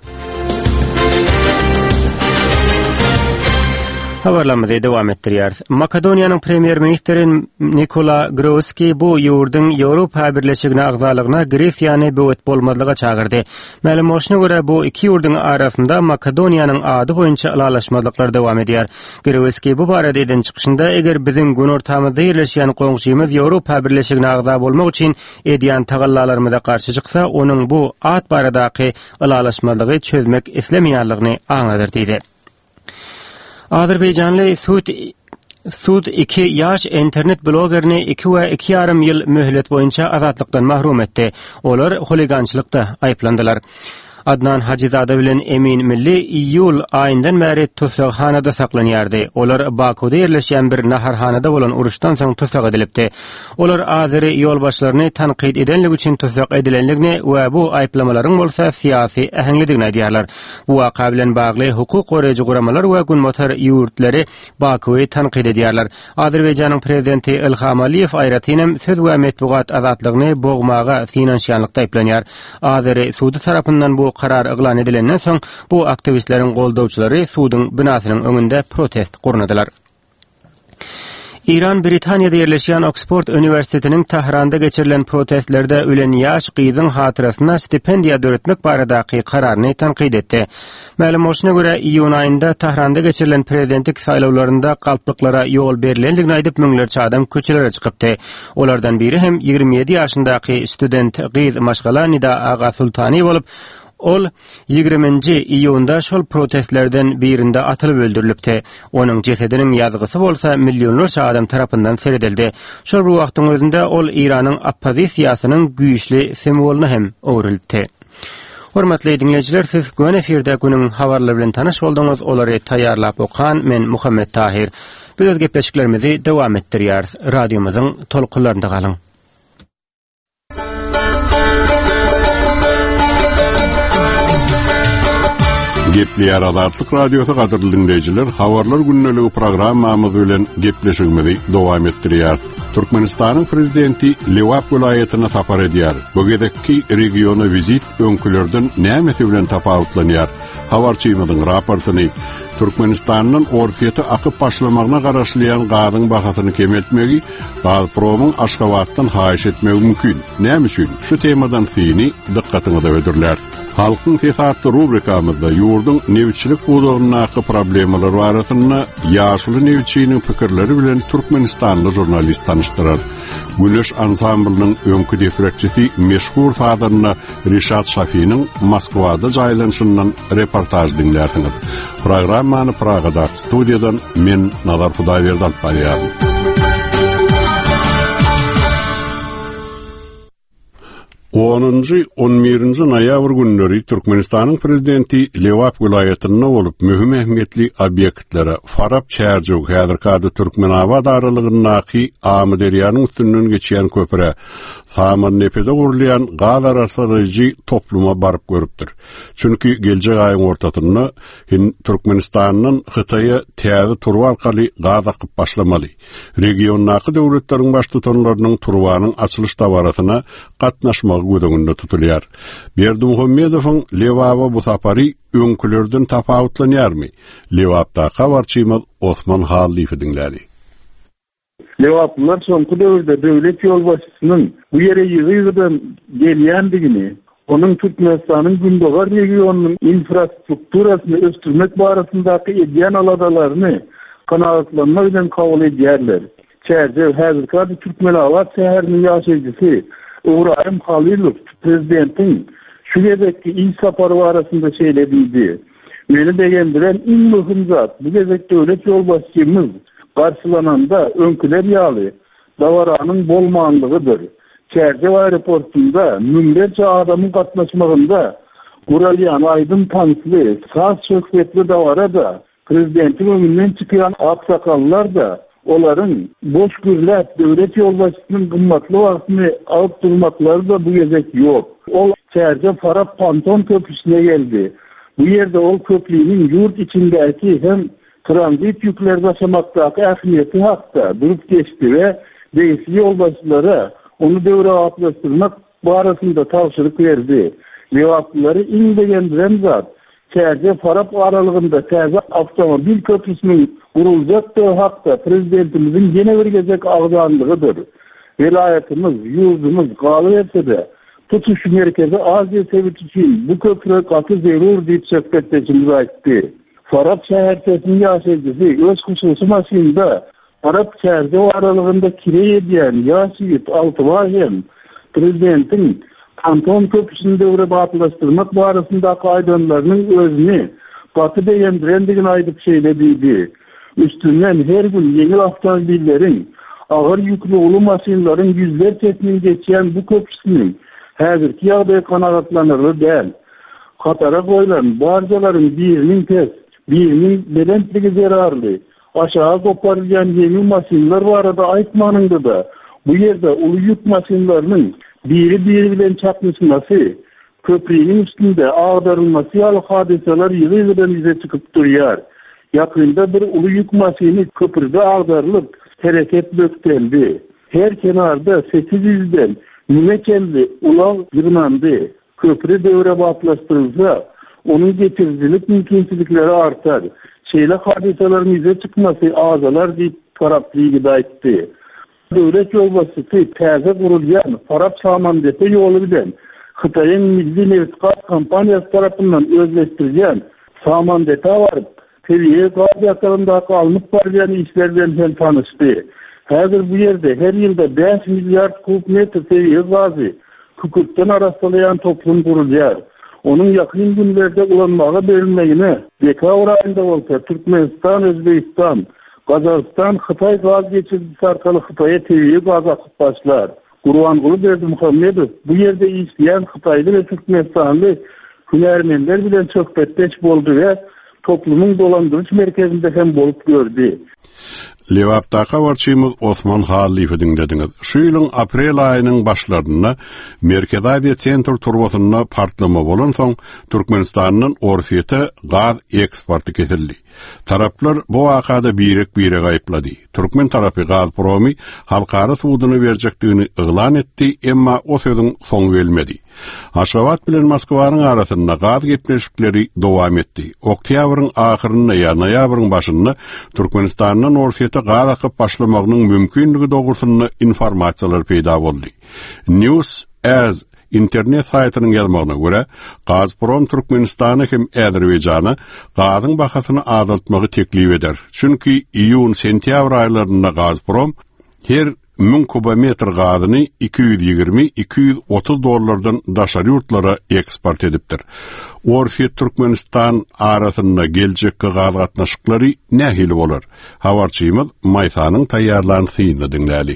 Habarlarymyzy dowam etdirýär. Makedoniýanyň premier ministri Nikola Groski bu ýurdyň Ýewropa Birleşigine agzalygyna Gresiýany böwet bolmadlyga çagyrdy. Ma'lum bolşuna görä bu iki ýurdyň arasynda Makedoniýanyň ady boýunça alaşmazlyklar dowam edýär. Groski bu barada eden çykyşynda eger biziň gün ortamyzda ýerleşýän goňşymyz Ýewropa Birleşigine agza bolmak üçin edýän tagallalarymyza garşy çyksa, onuň bu at baradaky alaşmazlygy çözmek islemeýänligini aňladyr diýdi. Azerbaýjanly Sud Sud iki ýaş internet blogerini iki we iki ýarym ýyl möhlet boýunça azatlykdan mahrum etdi. Olar holigançylykda aýplandylar. Adnan Hacizade bilen Emin Milli iýul aýyndan bäri tutsakhanada saklanýardy. Olar Bakuda ýerleşýän bir naharhanada bolan uruşdan soň tutsak edilipdi. Olar Azeri ýolbaşlaryny tanqid edenlik üçin tutsak edilenligini we bu aýplamalaryň bolsa siýasy ähengligini aýdýarlar. Bu waka bilen bagly hukuk goraýjy guramalar we günmotar ýurtlary Bakuwy tanqid edýärler. Azerbaýjanyň prezidenti Ilham Aliýew aýratynam söz we medeniýet azatlygyny bogmaga finansiýanlykda aýplanýar. Azeri sudy tarapyndan bu karar eglan edilenden soň bu aktivistleriň goldawçylary sudyň binasynyň öňünde protest gurnadylar. İran Britaniýada ýerleşýän Oxford Üniversitetiniň Tahranda geçirilen protestlerde ölen ýaş gyzyň hatyrasyna stipendiýa döretmek baradaky kararyny tanqid etdi. Ma'lum bolşuna görä iýun aýynda Tahranda geçirilen prezidentlik saýlawlarynda galpyklara ýol berilendigini aýdyp müňlerçe adam köçelere çykypdy. Olardan biri hem ýigirme ýedi ýaşyndaky student Gyz Maşgala Nida Aga Sultany bolup, ol ýigriminji iýunda şol protestlerden birinde atylyp öldürilipdi. Onuň jesediniň ýazgysy bolsa millionlarça adam tarapyndan seredildi. Şol bir wagtyň özünde ol Iranyň oppozisiýasynyň güýçli sembolyny hem öwrülipdi. Hormatly dinleýijiler, siz gün efirde günüň habarlary bilen tanyş bolduňyz. Olary taýýarlap okan men Muhammed Tahir. Biz gepleşiklerimizi dowam etdirýäris. Radiomyzyň tolkunlarynda galyň. Gepli Aradatlyk radiosu gadyrly dinleýijiler, habarlar günneligi programmamyz bilen gepleşigimizi dowam etdirýär. Türkmenistanyň prezidenti Lewap vilayatyna sapar edýär. Bu gedekki regiona vizit öňkülerden näme bilen tapawutlanýar? Habarçymyzyň raportyny Türkmenistanyň ortaýaty akyp başlamagyna garaşlayan gazyň bahasyny kemeltmegi, Gazpromyň Aşgabatdan haýyş etmegi mümkin. Näme üçin? Şu temadan fiýini dikkatyňyza ödürler. Halkyň sesatly rubrikamyzda ýurdun newçilik budagynyň problemleri barasyna ýaşly newçiniň pikirleri bilen Türkmenistanly jurnalist tanıştyrar. Güneş ansamblynyň öňkü defrekçisi meşhur sadyryna Rişat Şafiýnyň Moskwada jaýlanşyndan reportaj dinlärsiňiz. Programmany Pragada studiýadan men Nazar Hudaýberdi barýar. onuncu on birinci noýabr günleri Türkmenistanyň prezidenti Lewap vilayatynda bolup mühim ähmiýetli obyektlere Farab çärjek häzirki Türkmenabad aralygynyňky Amy derýanyň üstünden geçýän köpüre Saman nepede gurulýan gal arasy topluma baryp görüpdir. Çünki geljek aýyň ortasynda hin Türkmenistanyň Hytaýa täze turwa arkaly gaz akyp başlamaly. Regiondaky döwletleriň baş tutanlarynyň turwanyň açylyş tabarasyna gatnaşmagy gödeginde tutulýar. Berdimuhammedowyň Lewaba bu sapary öňkülerden tapawutlanýarmy? Lewapda habarçymyz Osman Hallifi dinlädi. Lewaplar soňky döwürde döwlet ýolbaşçysynyň bu ýere ýygydan gelýändigini, onuň Türkmenistanyň gündogar regionunyň infrastrukturasyny östürmek barasyndaky edýän aladalaryny kanagatlanmak bilen kabul edýärler. Çärje häzirki Türkmenabad şäheriniň ýaşaýjysy Uğraym Halilow prezidentin şu gezekki ilk sapary barasynda şeýlediydi. Meni degendiren iň möhüm zat bu gezek döwlet ýolbaşçymyz garşylananda öňküler ýaly dawaranyň bolmanlygydyr. Çärje aeroportunda müňlerçe adamyň gatnaşmagynda guralýan aýdym tansly, saz şöhretli dawara da prezidentin öňünden çykýan aksakallar da olaryň boş gürläp döwlet ýolbaşçysynyň gymmatly wagtyny alyp durmaklary da bu gezek ýok. Ol Çärje Farab Panton köprüsine geldi. Bu ýerde ol köprüniň ýurt içindäki hem transit ýükler taşımakdaky ähmiýeti hakda durup geçdi we beýsli ýolbaşçylary onu döwre atlaşdyrmak barasynda tawşyryk berdi. Lewapçylary iň degendiren zat Çärje Farab aralygynda täze awtomobil köprüsiniň guruljakdygy hakda prezidentimizin ýene bir gezek agdanlygydyr. Vilayatymyz, ýurdumyz galy etse-de tutuş merkezi Aziýa sebit üçin bu köprü gaty zerur diýip söhbetdeşimiz aýtdy. Farab şäherçesiniň ýaşaýjysy öz hususy maşynda Farab Çärje aralygynda kire edýän ýaşyt Altıbaýem prezidentin Kanton köprüsini döwre batlaşdyrmak barasyndaky aýdanlarynyň özüni gaty beýendirendigini aýdyp şeýlediydi. Üstünden her gün ýeni awtomobilleriň, agyr ýüklü uly maşynlaryň ýüzlerçesini geçýän bu köprüsiniň häzirki ýagdaýy kanagatlanarly däl. Katara goýulan barjalaryň biriniň pes, biriniň belentligi zerarly, aşağı koparylýan ýeni maşynlar barada aýtmanyňda da bu ýerde uly ýük maşynlarynyň biri biri bilen çakmışmasy, köprüniň üstünde agdarylmasy ýaly hadiseler ýygydan ýüze çykyp durýar. Yakında bir uly ýük maşyny köprüde agdarylyp hereket bökteldi. Her kenarda sekiz yüzden mümekelli ulan yığınandı. Köprü döwre batlaşdyrylsa, onun getiricilik mümkinçilikleri artar. Şeýle hadiselerin ýüze çykmasy azalar diýip Farapligi da etdi. Döwlet ýolbaşçysy täze gurulýan Farap samandete ýoly bilen Hytaýyň milli neft-gaz kompaniýasy tarapyndan özleşdirilýän samandete baryp Tebiýe gaz ýataryndaky alınıp barýan işler bilen hem tanyşdy. Häzir bu ýerde her ýylda beş milyard kub metr tebiýe gazy kükürtden arasalayan toplum gurulýar. Onun ýakyn günlerde ulanmaga berilmegine dekabr aýynda bolsa Türkmenistan, Özbekistan, Kazakistan, Hytaý gaz geçirgisi arkaly Hytaýa tebiýe gaz akyp başlar. Gurbanguly Berdimuhammedow bu ýerde işleýän Hytaýly we Türkmenistanly hünärmenler bilen söhbetdeş boldy we toplumyň dolandyrıç merkezinde hem bolup gördü. Lewapdaqa warçymyz Osman Halife dinlediňiz. Şu ýylyň aprel aýynyň başlaryna Merkez Aziýa Sentr turbasyna partlama bolan soň Türkmenistanyň Orsiýete gaz eksporty kesildi. Taraplar bu wakada birek birek aýyplady. Türkmen tarapy Gazpromy halkara suwduny berjekdigini yglan etdi, emma o söýüň soň gelmedi. Aşgabat bilen Moskwanyň arasynda gaz gepleşikleri dowam etdi. Oktýabryň ahyryna ýa noýabryň başyna Türkmenistanyň Orsiýete gaz akyp başlamagynyň mümkinligi dogrusyna informasiýalar peýda boldy. News as internet saytynyň ýazmagyna görä, Gazprom Türkmenistany hem Äzerbeýjana gazyň bahasyny azaltmagy teklip eder. Çünki iýun-sentýabr aýlarynda Gazprom her ming kubometr gazyny iki yüz ýygrimi iki yüz otuz dollardan daşary ýurtlara eksport edipdir. Orsiýet Türkmenistan arasynda geljekki gaz gatnaşyklary nähili bolar? Habarçymyz Maýsanyň taýýarlanyny dinlädik.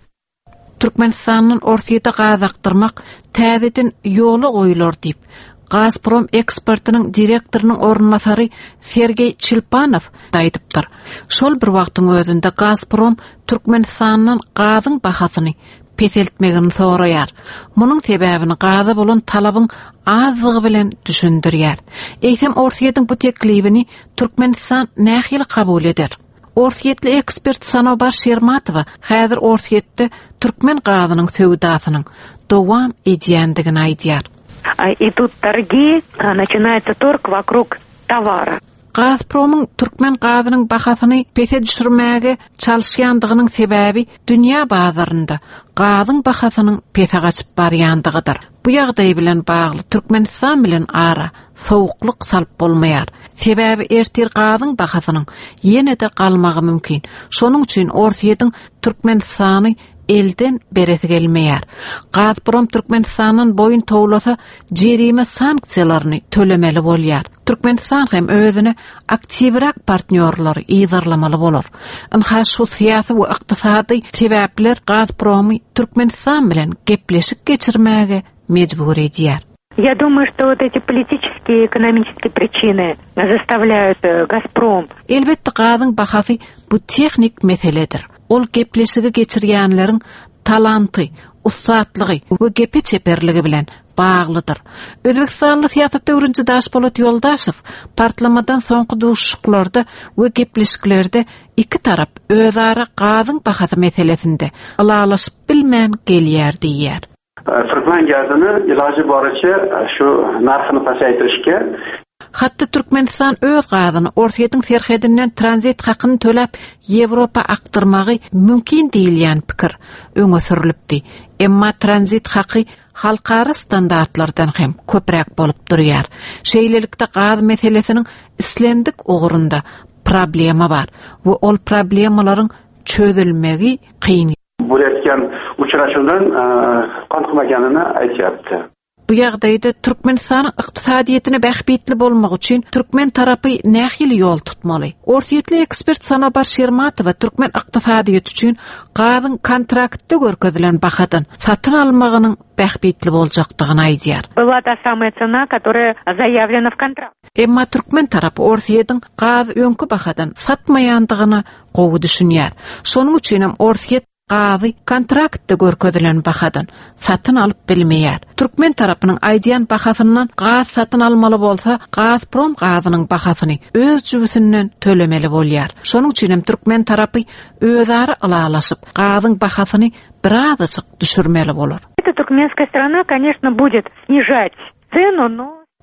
Türkmenistanyň Orsiýete gaz aktyrmak täzeden ýoly goýular diýip Gazprom eksportynyň direktorynyň ornmasary Sergey Chilpanow daýdypdyr. Şol bir wagtyň özünde Gazprom Türkmenistanyň gazyň bahasyny peseltmegini soraýar. Munyň sebäbini gaza bolan talabyň azlygy bilen düşündirýär. Eýsem Orsiýetiň bu teklibini Türkmenistan nähili kabul eder. Orsiýetli ekspert Sanobar Şermatowa häzir Orsiýetde türkmen gazynyň söwdasynyň dowam edýändigini aýdýar. Идут торги, начинается торг вокруг товара. Gazpromyň türkmen gazynyň bahasyny pese düşürmäge çalışýandygynyň sebäbi dünýä bazarynda gazyň bahasynyň pese gaçyp barýandygydyr. Bu ýagdaý bilen bagly Türkmenistan bilen ara sowukluk salyp bolmaýar. Sebäbi ertir gazyň bahasynyň ýene-de galmagy mümkin. Şonuň üçin Orsiýetiň Türkmenistany elden beresi gelmeýär. Gazprom Türkmenistanyň boyun towlasa jerime sanksiýalaryny tölemeli bolýar. Türkmenistan hem özüne aktiwrak partnerler ýygyrlamaly bolar. Anha şu syýasy we ykdysady sebäpler Gazpromy Türkmenistan bilen gepleşik geçirmäge mejbur edýär. Я думаю, что вот эти политические и экономические причины заставляют Газпром. Elbetde gazyň bahasy bu tehnik meseledir. Ol gepleşigi geçirýänleriň talanty, ustatlygy we gepe çeperligi bilen baglydyr. Özbekistanly siýasat döwrünçi Daşpolat Ýoldaşow partlamadan soňky duşuklarda we gepleşiklerde iki tarap özara gazyň bahasy meselesinde alalaşyp bilmän gelýär diýär. Türkmen gazyny ilajy barıça şu narhyny pasaýtyrışga Hatda Türkmenistan öz gazyny Orsiýetiň serhedinden tranzit hakyny töläp Ýewropa aktyrmagy mümkin diýilýän pikir öňe sürilipdi. Emma tranzit haky halkara standartlardan hem köprek bolup durýar. Şeýlelikde gaz meselesiniň islendik ugurunda problema bar we ol problemalaryň çözülmegi kyn. Bu etken uçraşywdan kanykmaganyny aýtýapdy. Bu ýagdaýda Türkmenistanyň ykdysadyýetine bähbitli bolmak üçin türkmen tarapy nähili ýol tutmaly. Orsiýetli ekspert Sanobar Şermatowa türkmen ykdysadyýeti üçin gazyň kontraktda görkezilen bahadan satyn almagynyň bähbitli boljakdygyny aýdýar. Была та самая цена, которая заявлена в контракт. Emma türkmen tarapy Orsiýetiň gaz öňkü bahadan satmaýandygyny gowy düşünýär. Şonuň üçin hem Orsiýet gazy kontraktda görkezilen bahadan satyn alyp bilmeýär. Türkmen tarapynyň aýdýan bahasyndan gaz satyn almaly bolsa, Gazprom gazynyň bahasyny öz jübüsinden tölemeli bolýar. Şonuň üçin hem türkmen tarapy özara alalaşyp gazyň bahasyny birazajyk düşürmeli bolar. Эта туркменская страна, конечно, будет снижать цену, но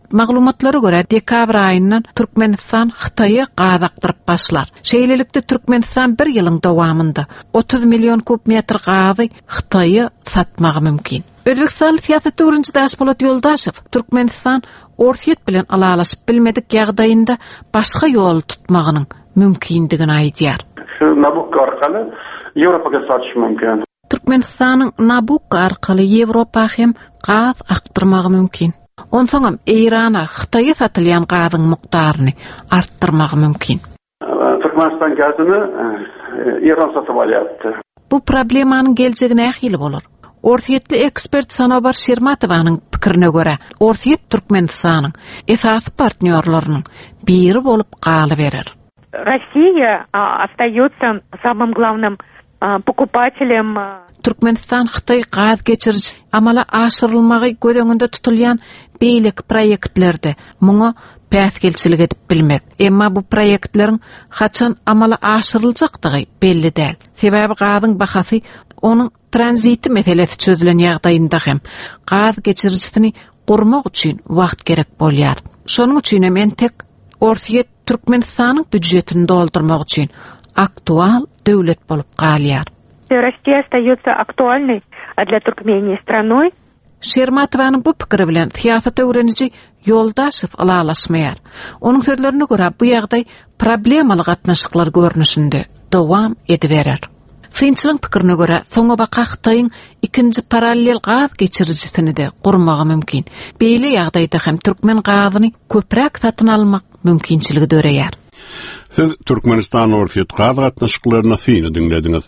Maglumatlara göre dekabr ayından Türkmenistan Xitayı gazaqtırıp başlar. Şeýlelikde Türkmenistan bir ýylyň dowamında otuz milyon kubmetr gazy Xitayı satmagy mümkin. Özbekistan siýasat öwrünçi Daşpolat Ýoldaşew Türkmenistan Orsiýet bilen alalaşyp bilmedik ýagdaýynda başga ýol tutmagynyň mümkindigini aýdýar. Şu Nabucco arkaly Ýewropaga satyş mümkin. Türkmenistanyň Nabucco arkaly Ýewropa hem gaz aktyrmagy mümkin. Onsoňam Eýrana Xitayga satylýan gazyň mukdaryny artdyrmagy mümkin. Türkmenistan gazyny Eýran satyp alýapdy. Bu problemanyň geljegine ähli bolar. Orsiýetli ekspert Sanobar Şermatowanyň pikirine görä, Orsiýet Türkmenistanyň esasy partnýorlarynyň biri bolup galy berer. Россия остается самым главным покупателем. Türkmenistan Xitay gaz geçirici amala aşyrylmagy gödeňinde tutulýan beýlek proýektlerde muňa päsgelçilik edip bilmek. Emma bu proýektleriň haçan amala aşyryljakdygy belli däl. Sebäbi gazyň bahasy onun tranziti meselesi çözülen ýagdaýynda hem gaz geçiricisini gurmak üçin wagt gerek bolýar. Şonuň üçin men tek Orsiýet Türkmenistanyň büdjetini doldurmak üçin aktual döwlet bolup galýar. Россия остается актуальной для Туркмении страной. Şermatowanyň bu pikiri bilen siýasat öwreniji Ýoldaşew alalaşmaýar. Onuň sözlerine görä bu ýagdaý problemaly gatnaşyklar görnüşinde dowam ediberer. Finçliň pikirine görä soňa baka Xitaýyň ikinji parallel gaz geçiricisini de gurmagy mümkin. Beýle ýagdaýda hem türkmen gazyny köprek satyn almak mümkinçiligi döreýär. Siz Türkmenistan Orsiýet gaz gatnaşyklaryna syny dinlediňiz.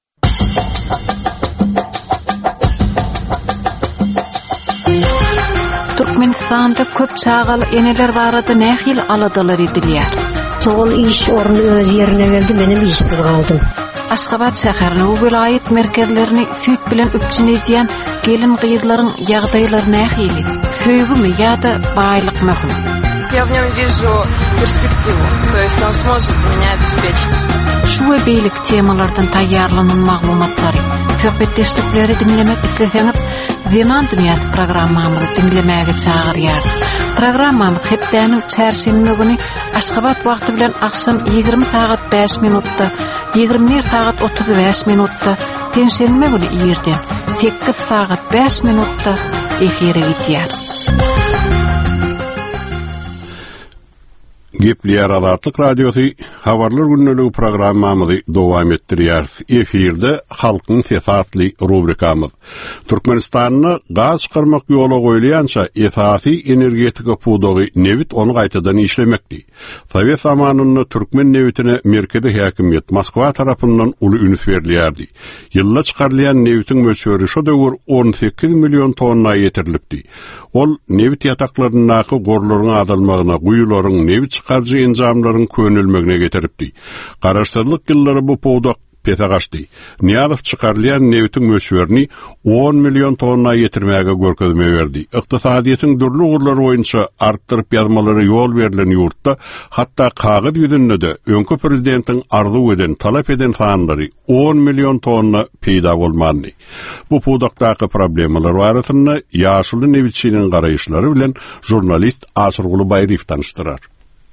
Türkmenistanda köp çağaly eneler barada nähil aladalar edilýär. Sol iş orny öz ýerine geldi, menim işsiz galdym. Aşgabat şäherine we vilayet merkezlerini süýt bilen öpçün edýän gelin gyýdlaryň ýagdaýlary nähil? Söýgümi ýa-da baýlyk möhüm? Я в нём вижу перспективу, то есть он сможет меня обеспечить. Şu we beýlik temalardan taýýarlanan maglumatlary, söhbetdeşlikleri dinlemek isleseňiz, Zeman Dünýäsi programmamyzy dinlemäge çagyrýar. Programmamyz hepdeniň çarşembe güni Aşgabat wagty bilen akşam ýygrimi sagat beş minutda, ýygrimi sagat otuz beş minutda, tenşenme güni ýerden sekiz sagat beş minutda efire gitýär. Gepli Aradatlyk radiosu habarlar günneligi programmamyzy dowam etdirýär. Efirde halkyň sesatly rubrikamyz. Türkmenistanyny gaz çykarmak ýola goýulýança esasy energetika pudogy Nevit onu gaýtadan işlemekdi. Sowet zamanyny türkmen Nevitine merkezi häkimiýet Moskwa tarapyndan uly üns berilýärdi. Ýylla çykarylýan Nevitin möçberi şo döwür on sekiz milyon tonna ýetirilipdi. Ol Nevit ýataklarynyňky gorlaryň adalmagyna, guýularyň Nevit çykarjy enjamlaryň könülmegine getiripdi. Garaşdyrlyk ýyllary bu powdak petagaşdy. Niýalyp çykarylýan Nevitin möçberini on milyon tonna ýetirmäge görkezme berdi. Ykdysadyýetyň dürli gurlary boýunça artdyryp ýazmalary ýol berilen ýurtda hatda kagyd ýüzünde de öňkü prezidentiň arzu eden, talap eden sanlary on milyon tonna peýda bolmandy. Bu powdakdaky problemalar barasynda ýaşuly Nevitçiniň garaýşlary bilen jurnalist Asyrguly Baýryw tanışdyrar.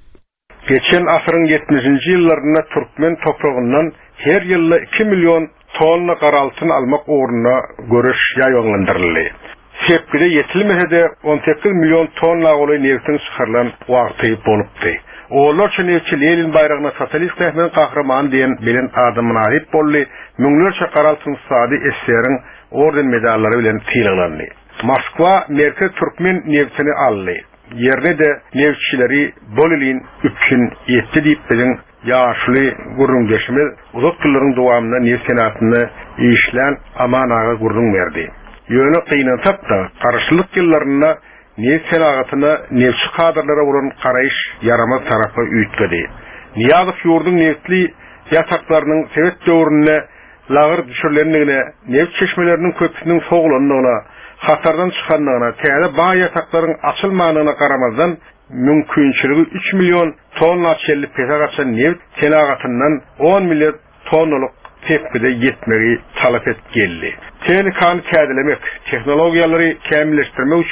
Geçen asyryň ýetmişinji ýyllarynda Türkmen topragyndan her ýylda iki milyon tonna garaltyn almak uğruna görüş ýaýlandyryly. Sepkide yetilmese on sekiz milyon tonna goly Nevitin çykarylan wagty bolupdy. Olar üçin Lenin bayragyna sosyalist tähmin kahraman diýen bilen adamyň aýyp boldy, müňlerçe garaltyn sady eseriň orden medallary bilen tyýlandy. Moskwa merkez Türkmen Nevitini aldy. Yerde de Nevitçileri bolilin üpçün ýetdi diýip bilen ýaşly gurrungeşimiz uzak ýyllaryň dowamynda Nevit senatyny işlen aman ağa gurrun berdi. Ýöne kynansak da garşylyk ýyllarynda Nevit senatyny Nevitçi kadrlara bolan garaýyş yaramaz tarapy üýtgedi. Niýazyk ýurdun Nevitli ýataklarynyň Sowet döwründe lagyr düşürlendigine, Nevit çeşmeleriniň köpüsiniň soğulandygyna, hatardan çykandygyna, täze baý ýataklaryň açylmagyna garamazdan mümkinçiligi üç milyon tonna çelli petagaça Nevit senatyndan on milyon tonnalyk tepkide yetmegi talap et geldi. Tehnikany kädilemek, tehnologiýalary kämilleşdirmek üçin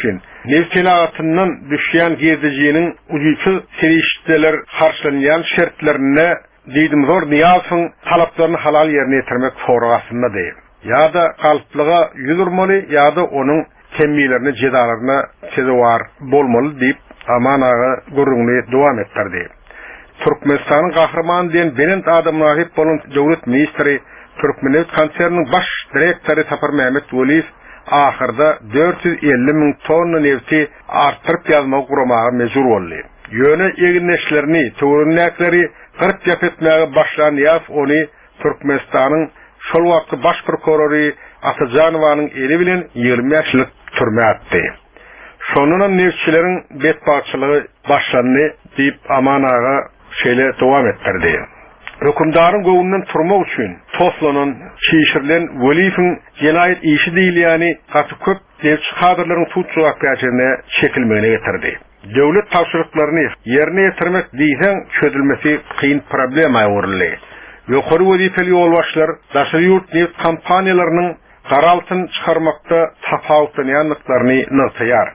nevselagatından düşýän gezdijiğinin ujuýsy serişdeler harçlanýan şertlerine diýdim zor niýasyň talaplaryny halal ýerine ýetirmek soragasynda diýip. Ýa-da galyplyga ýüzürmeli, ýa-da onuň temmilerini, jedalaryna sezewar bolmaly diýip amanaga gurrunly dowam etdirdi. Türkmenistanyň gahrman diýen Berent Adamnahip bolan döwlet ministri Türkmenewt konserniň baş direktory Tapar Mehmet Weliýew ahyrda dört yüz elli min tonna nefti artyryp ýazmagy guramagy mejbur boldy. Ýöne eginleşlerini, töwrünäkleri gyrp ýap etmäge başlan ýaf ony Türkmenistanyň şol wagtky baş prokurory Atajanowyň eli bilen ýygrimi ýaşlyk türme atdy. Şonundan neftçileriň betbaçylygy başlandy diýip amanaga şeýle dowam etdirdi. Hökümdarın göwünden turmak üçin toplanan, şişirilen Weliýewiň jenaýet işi diýilýäni gaty köp devçi kadrlaryň tutjak ýerine çekilmegine getirdi. Döwlet tapşyryklaryny ýerine ýetirmek diýsen çözülmesi kyn problema ýurly. Ýokary wezifeli ýolbaşlar daşary ýurt neft kampaniýalarynyň garaltyn çykarmakda tapawutlanýanlyklaryny notýar.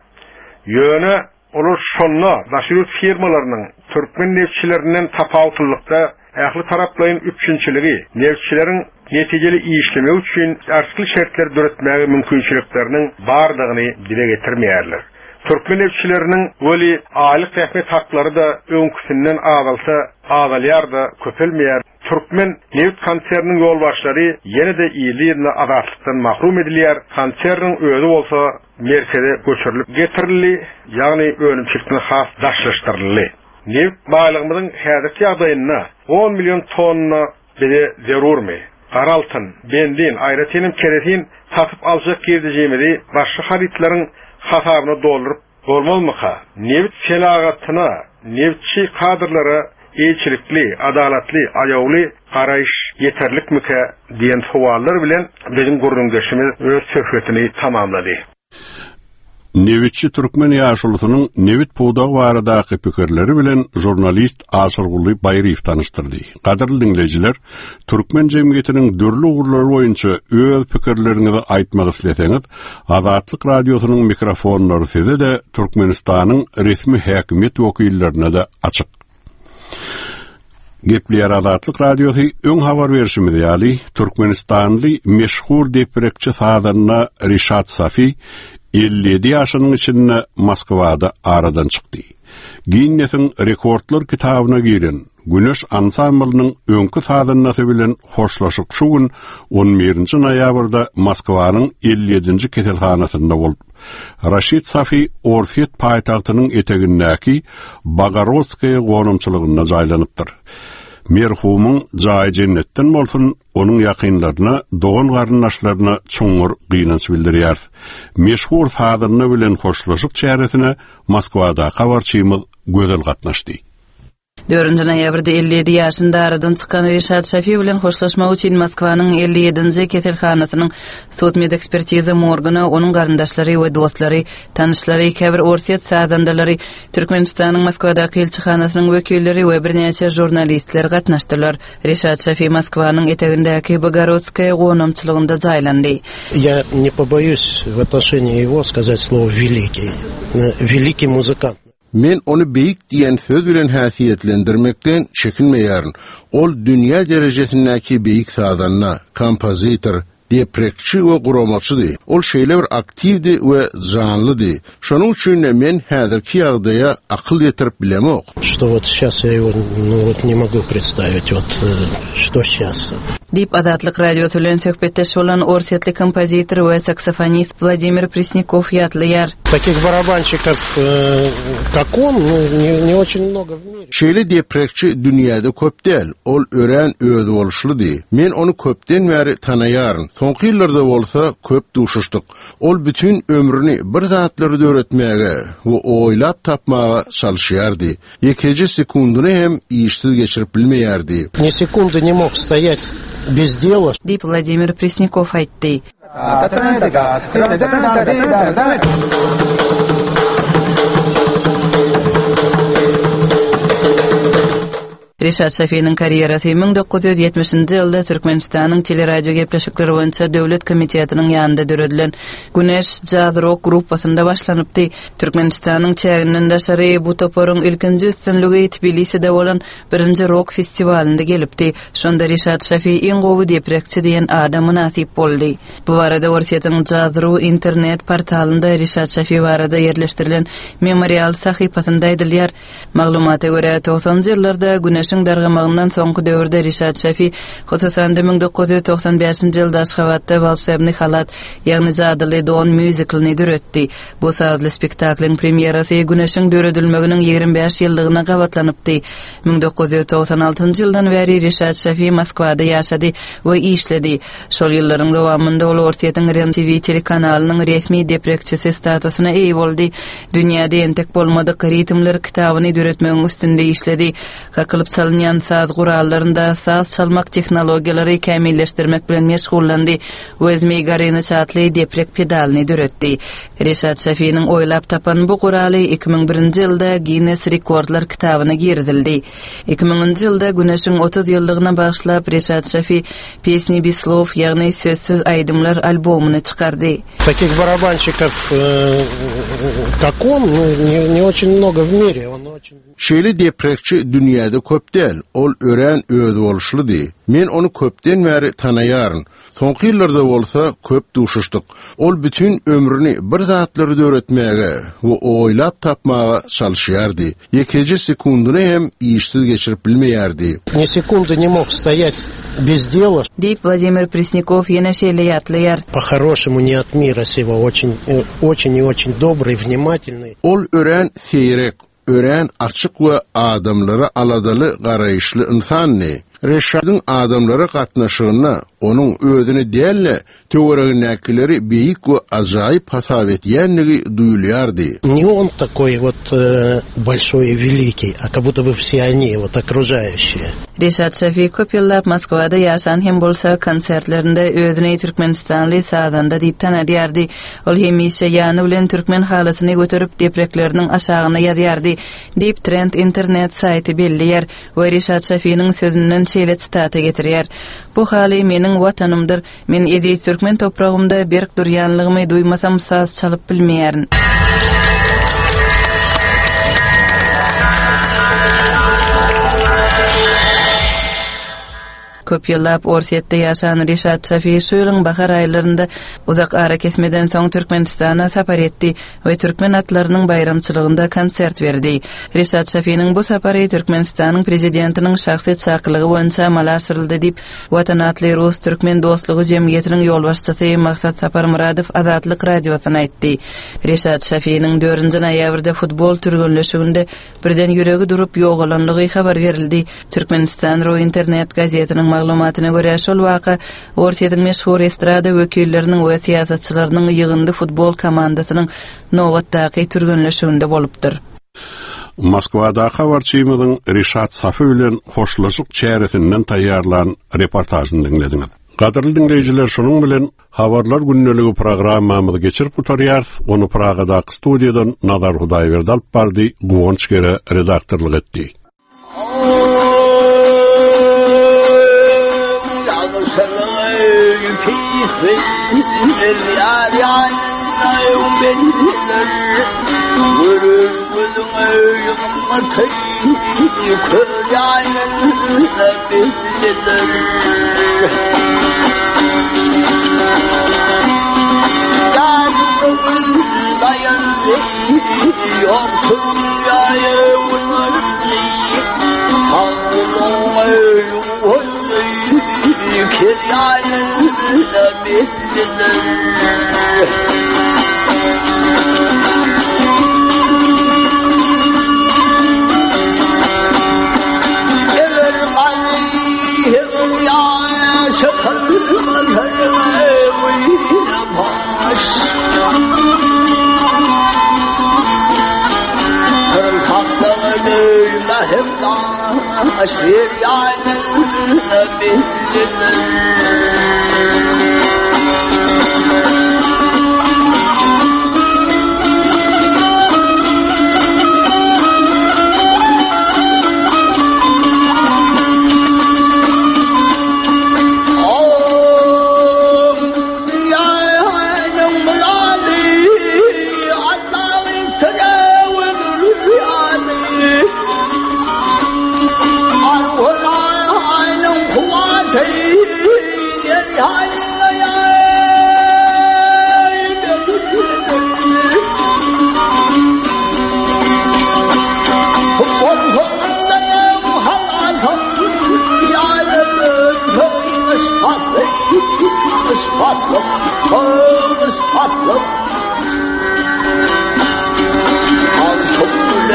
Ýöne olar şonda daşary ýurt firmalarynyň türkmen neftçilerinden tapawutlykda ähli taraplaryň üçinçiligi neftçilerin netijeli işleme üçin arskil şertler döretmäge mümkinçilikleriniň bardygyny dile getirmeýärler. Türkmen neftçileriniň weli aýlyk tähmet haklary da öňküsinden azalsa azalýar da köpelmeýär. Türkmen neft konserniň ýolbaşlary ýene-de ýylyny azatlıktan mahrum edilýär. Konserniň özü bolsa merkeze göçürilip getirildi, ýagny ölümçilikden has daşlaşdyryldy. Neft baýlygymyzyň häzirki ýagdaýyna on milyon tonna bile zerurmy? Garaltyn, benzin, aýratynym keresin satyp aljak gezdijiňizi başga haritlaryň hasabyna doldurup bolmalmyka? Neft selagatyna, neftçi kadrlara eýçilikli, adalatly, aýawly garaýyş ýeterlikmike diýen sowallar bilen bizim gurrundaşymyz öz söhbetini tamamlady. Nevitçi Türkmen ýaşulysynyň Nevit Puwdag baradaky pikirleri bilen jurnalist Asyrguly Baýryýew tanıştyrdy. Gaderli dinleýijiler, Türkmen jemgyýetiniň dörli ugurlary boýunça öz pikirlerini aýtmak isleseňiz, Azatlyk radiosynyň mikrofonlary size de Türkmenistanyň resmi häkimet wekillerine de açyk. Gepler Azatlyk radiosu öň habar berişimde ýaly Türkmenistanly meşhur deprekçi sadanyna Rişat Safi elli ýedi ýaşynyň içinde Moskwada aradan çykdy. Guinness'in rekordlar kitabyna giren Güneş ansamblynyň öňkü sadanyny bilen hoşlaşyk şu gün on birinji noýabrda Moskwanyň elli ýedinji ketelhanasynda bolup, Raşid Safi Orset paýtagtynyň etegindäki Bagarovskaya gonumçylygyna jaýlanypdyr. Merhumyň jaý jennetden bolsun, onuň ýakynlaryna, dogan garyndaşlaryna çoňur gynanç bildirýär. Meşhur sadanyny bilen hoşlaşyk çäresine Moskwada habarçymyz gözel gatnaşdy. dördünji noýabrda elli ýedi ýaşynda aradan çykan Rişat Safi bilen hoşlaşmak üçin Moskwanyň elli ýedinji ketelhanasynyň sud ekspertiza morgyna onuň garyndaşlary we dostlary, tanyşlary, käbir orsiýet sadandalary, Türkmenistanyň Moskwadaky elçihanasynyň wekilleri we birnäçe jurnalistler gatnaşdylar. Rişat Safi Moskwanyň etegindäki Bogorodskaya gonumçylygynda jaýlandy. Я не побоюсь в отношении его сказать слово «великий». Великий музыкант. Men onu beýik diýen söz bilen häsiýetlendirmekden çekinmeýärin. Ol dünýä derejesindäki beýik sadanyna, kompozitor, deprekçi we guramaçydy. Ol şeýle bir aktivdi we janlydy. Şonuň üçin men häzirki ýagdaýa akyl ýetirip bilemok. Что вот сейчас я его ну, вот не могу представить, вот что сейчас. Dip Azatlyk radiosu bilen söhbetdeş bolan orsiýetli kompozitor we saksofonist Vladimir Presnikov ýatlaýar. Таких барабанщиков, э, как он, ну, не, не очень много в мире. Şeýle deprekçi dünýäde köp däl. Ol ören özü bolşlydy. Men onu köpden bäri tanaýaryn. Soňky ýyllarda bolsa köp duşuşdyk. Ol bütün ömrüni bir zatlary döretmäge we oýlap tapmaga çalışýardy. Ýekeje sekundyny hem işsiz geçirip bilmeýärdi. Ни секунды не мог стоять без дела. Dip Vladimir Presnikov aýtdy. Reşat Safiýanyň karýerasy bir bin dokuz yüz ýetmişinji ýylda Türkmenistanyň teleradio gepleşikleri boýunça döwlet komitetiniň ýanynda döredilen Güneş Jazz Rock gruppasynda başlanypdy. Türkmenistanyň çägininden daşary bu toporyň ilkinji üstünligi Tbiliside bolan birinji rock festivalinde gelipdi. Şonda Reşat Safiy iň gowy deprekçi diýen adam nasip boldy. Bu barada Orsiýetiň Jazz Rock internet portalynda Reşat Safiy barada ýerleşdirilen memorial sahypasynda aýdylýar. Maglumata görä toksanjy ýyllarda Güneşiň dargamagyndan soňky döwürde Reşat Safiy hususan bir bin dokuz yüz toksan beşinji ýylda Aşgabatda Walşebny halat, ýagny Zadyly Don musicalyny düretdi. Bu sazly spektaklyň premierasy Güneşiň döredilmeginiň ýigirme beş ýylldygyna gabatlanypdy. bir bin dokuz yüz toksan altyncı ýyldan bäri Reşat Safiy Moskwada ýaşady we işledi. Şol ýyllaryň dowamynda ol Orsiýetiň R T V telekanalynyň resmi deprekçisi statusyna eý boldy. Dünýäde entek bolmadyk ritmler kitabyny düretmegiň üstünde işledi. Kakılıp çalınyan saz gurallarında saz çalmak teknologiýalary kämilleşdirmek bilen meşgullandy. Özmi garyny çatly deprek pedalyny düretdi. Reşat Safiýanyň oýlap tapan bu guraly iki bin birinji ýylda Guinness Rekordlar kitabyna girizildi. iki miňinji ýylda Güneşiň otuz ýyldygyna bagyşlap Reşat Safiy Pesni без слов, ýagny sözsiz aýdymlar albomuny çykardy. Таких барабанщиков, как он, не, не очень много в мире. Он очень... Şeýle deprekçi dünýäde köp däl. Ol ören özi bolşulydy. Men onu köpden bäri tanaýaryn. Soňky ýyllarda bolsa köp duşuşdyk. Ol bütün ömrüni bir zatlary döretmäge we oýlap tapmaga çalyşýardy. Ýekeji sekundyny hem işsiz geçirip bilmeýärdi. Ни секунды не мог стоять без дела. Дип Владимир Пресняков ýene şeýle ýatlaýar. По-хорошему не от мира сего, очень очень и очень добрый, внимательный. Ol ören seýrek, ören açyk we adamlara aladaly garaýyşly insany. Reşadyň adamlara gatnaşygyna onuň özüni dälle töweregindäkileri beýik we ajaýyp hasap etýänligi duýulýardy. Не он такой вот э, большой и великий, а как будто бы все они, вот окружающие. Reşat Safiy köp ýyllap Moskwada ýaşan hem bolsa konsertlerinde özüni Türkmenistanly sazanda diýip tanadýardy. Ol hemişe ýany bilen türkmen halasyny göterip deprekleriniň aşagyna ýazýardy diýip Trend internet saýty belliýär we Reşat Safiýanyň sözünden şeýle çytaty getirýär. Bu haly meniň watanymdyr. Men edi türkmen topragymda berk durýanlygymy duýmasam saz çalyp bilmeýärin. Köp ýyllap Orsiýetde ýaşan Reşat Safiy şu ýylyň bahar aýlarynda uzak ara kesmeden soň Türkmenistana sapar etdi we türkmen atlarynyň bayramçylygynda konsert berdi. Reşat Safiýanyň bu sapary Türkmenistanyň prezidentiniň şahsy çakylygy boýunça malaşdyryldy diýip Watan atly Rus türkmen dostlugy jemgyýetiniň ýolbaşçysy Maksat Saparmuradow Azatlyk radiosyna aýtdy. Reşat Safiýanyň dördünji noýabrda futbol türgünleşiginde birden ýüregi durup ýogalanlygy habar berildi. Türkmenistan Ro internet gazetiniň maglumatyna görä şol waka Orsiýetiň meşhur estrada wekilleriniň we siýasatçylarynyň ýygyndy futbol komandasynyň nowatdaky türgünleşiginde bolupdyr. Moskwada habarçymyň Reşat Safiy bilen hoşlaşyk çäresinden taýýarlan reportažyny dinlediňiz. Gaderli dinleyijiler, şonuň bilen Habarlar günneligi programmamyzy geçirip oturýar. Onu Pragada studiýadan Nazar Hudaýberdi alyp bardy, Guwonç gere redaktorlyk etdi. Aşir yânen bihdinler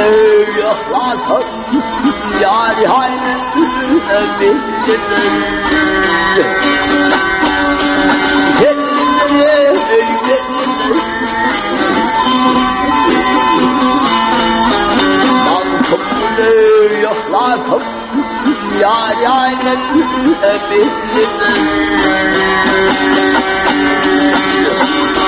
يخلصهم يا رهان يخلصهم يا رهان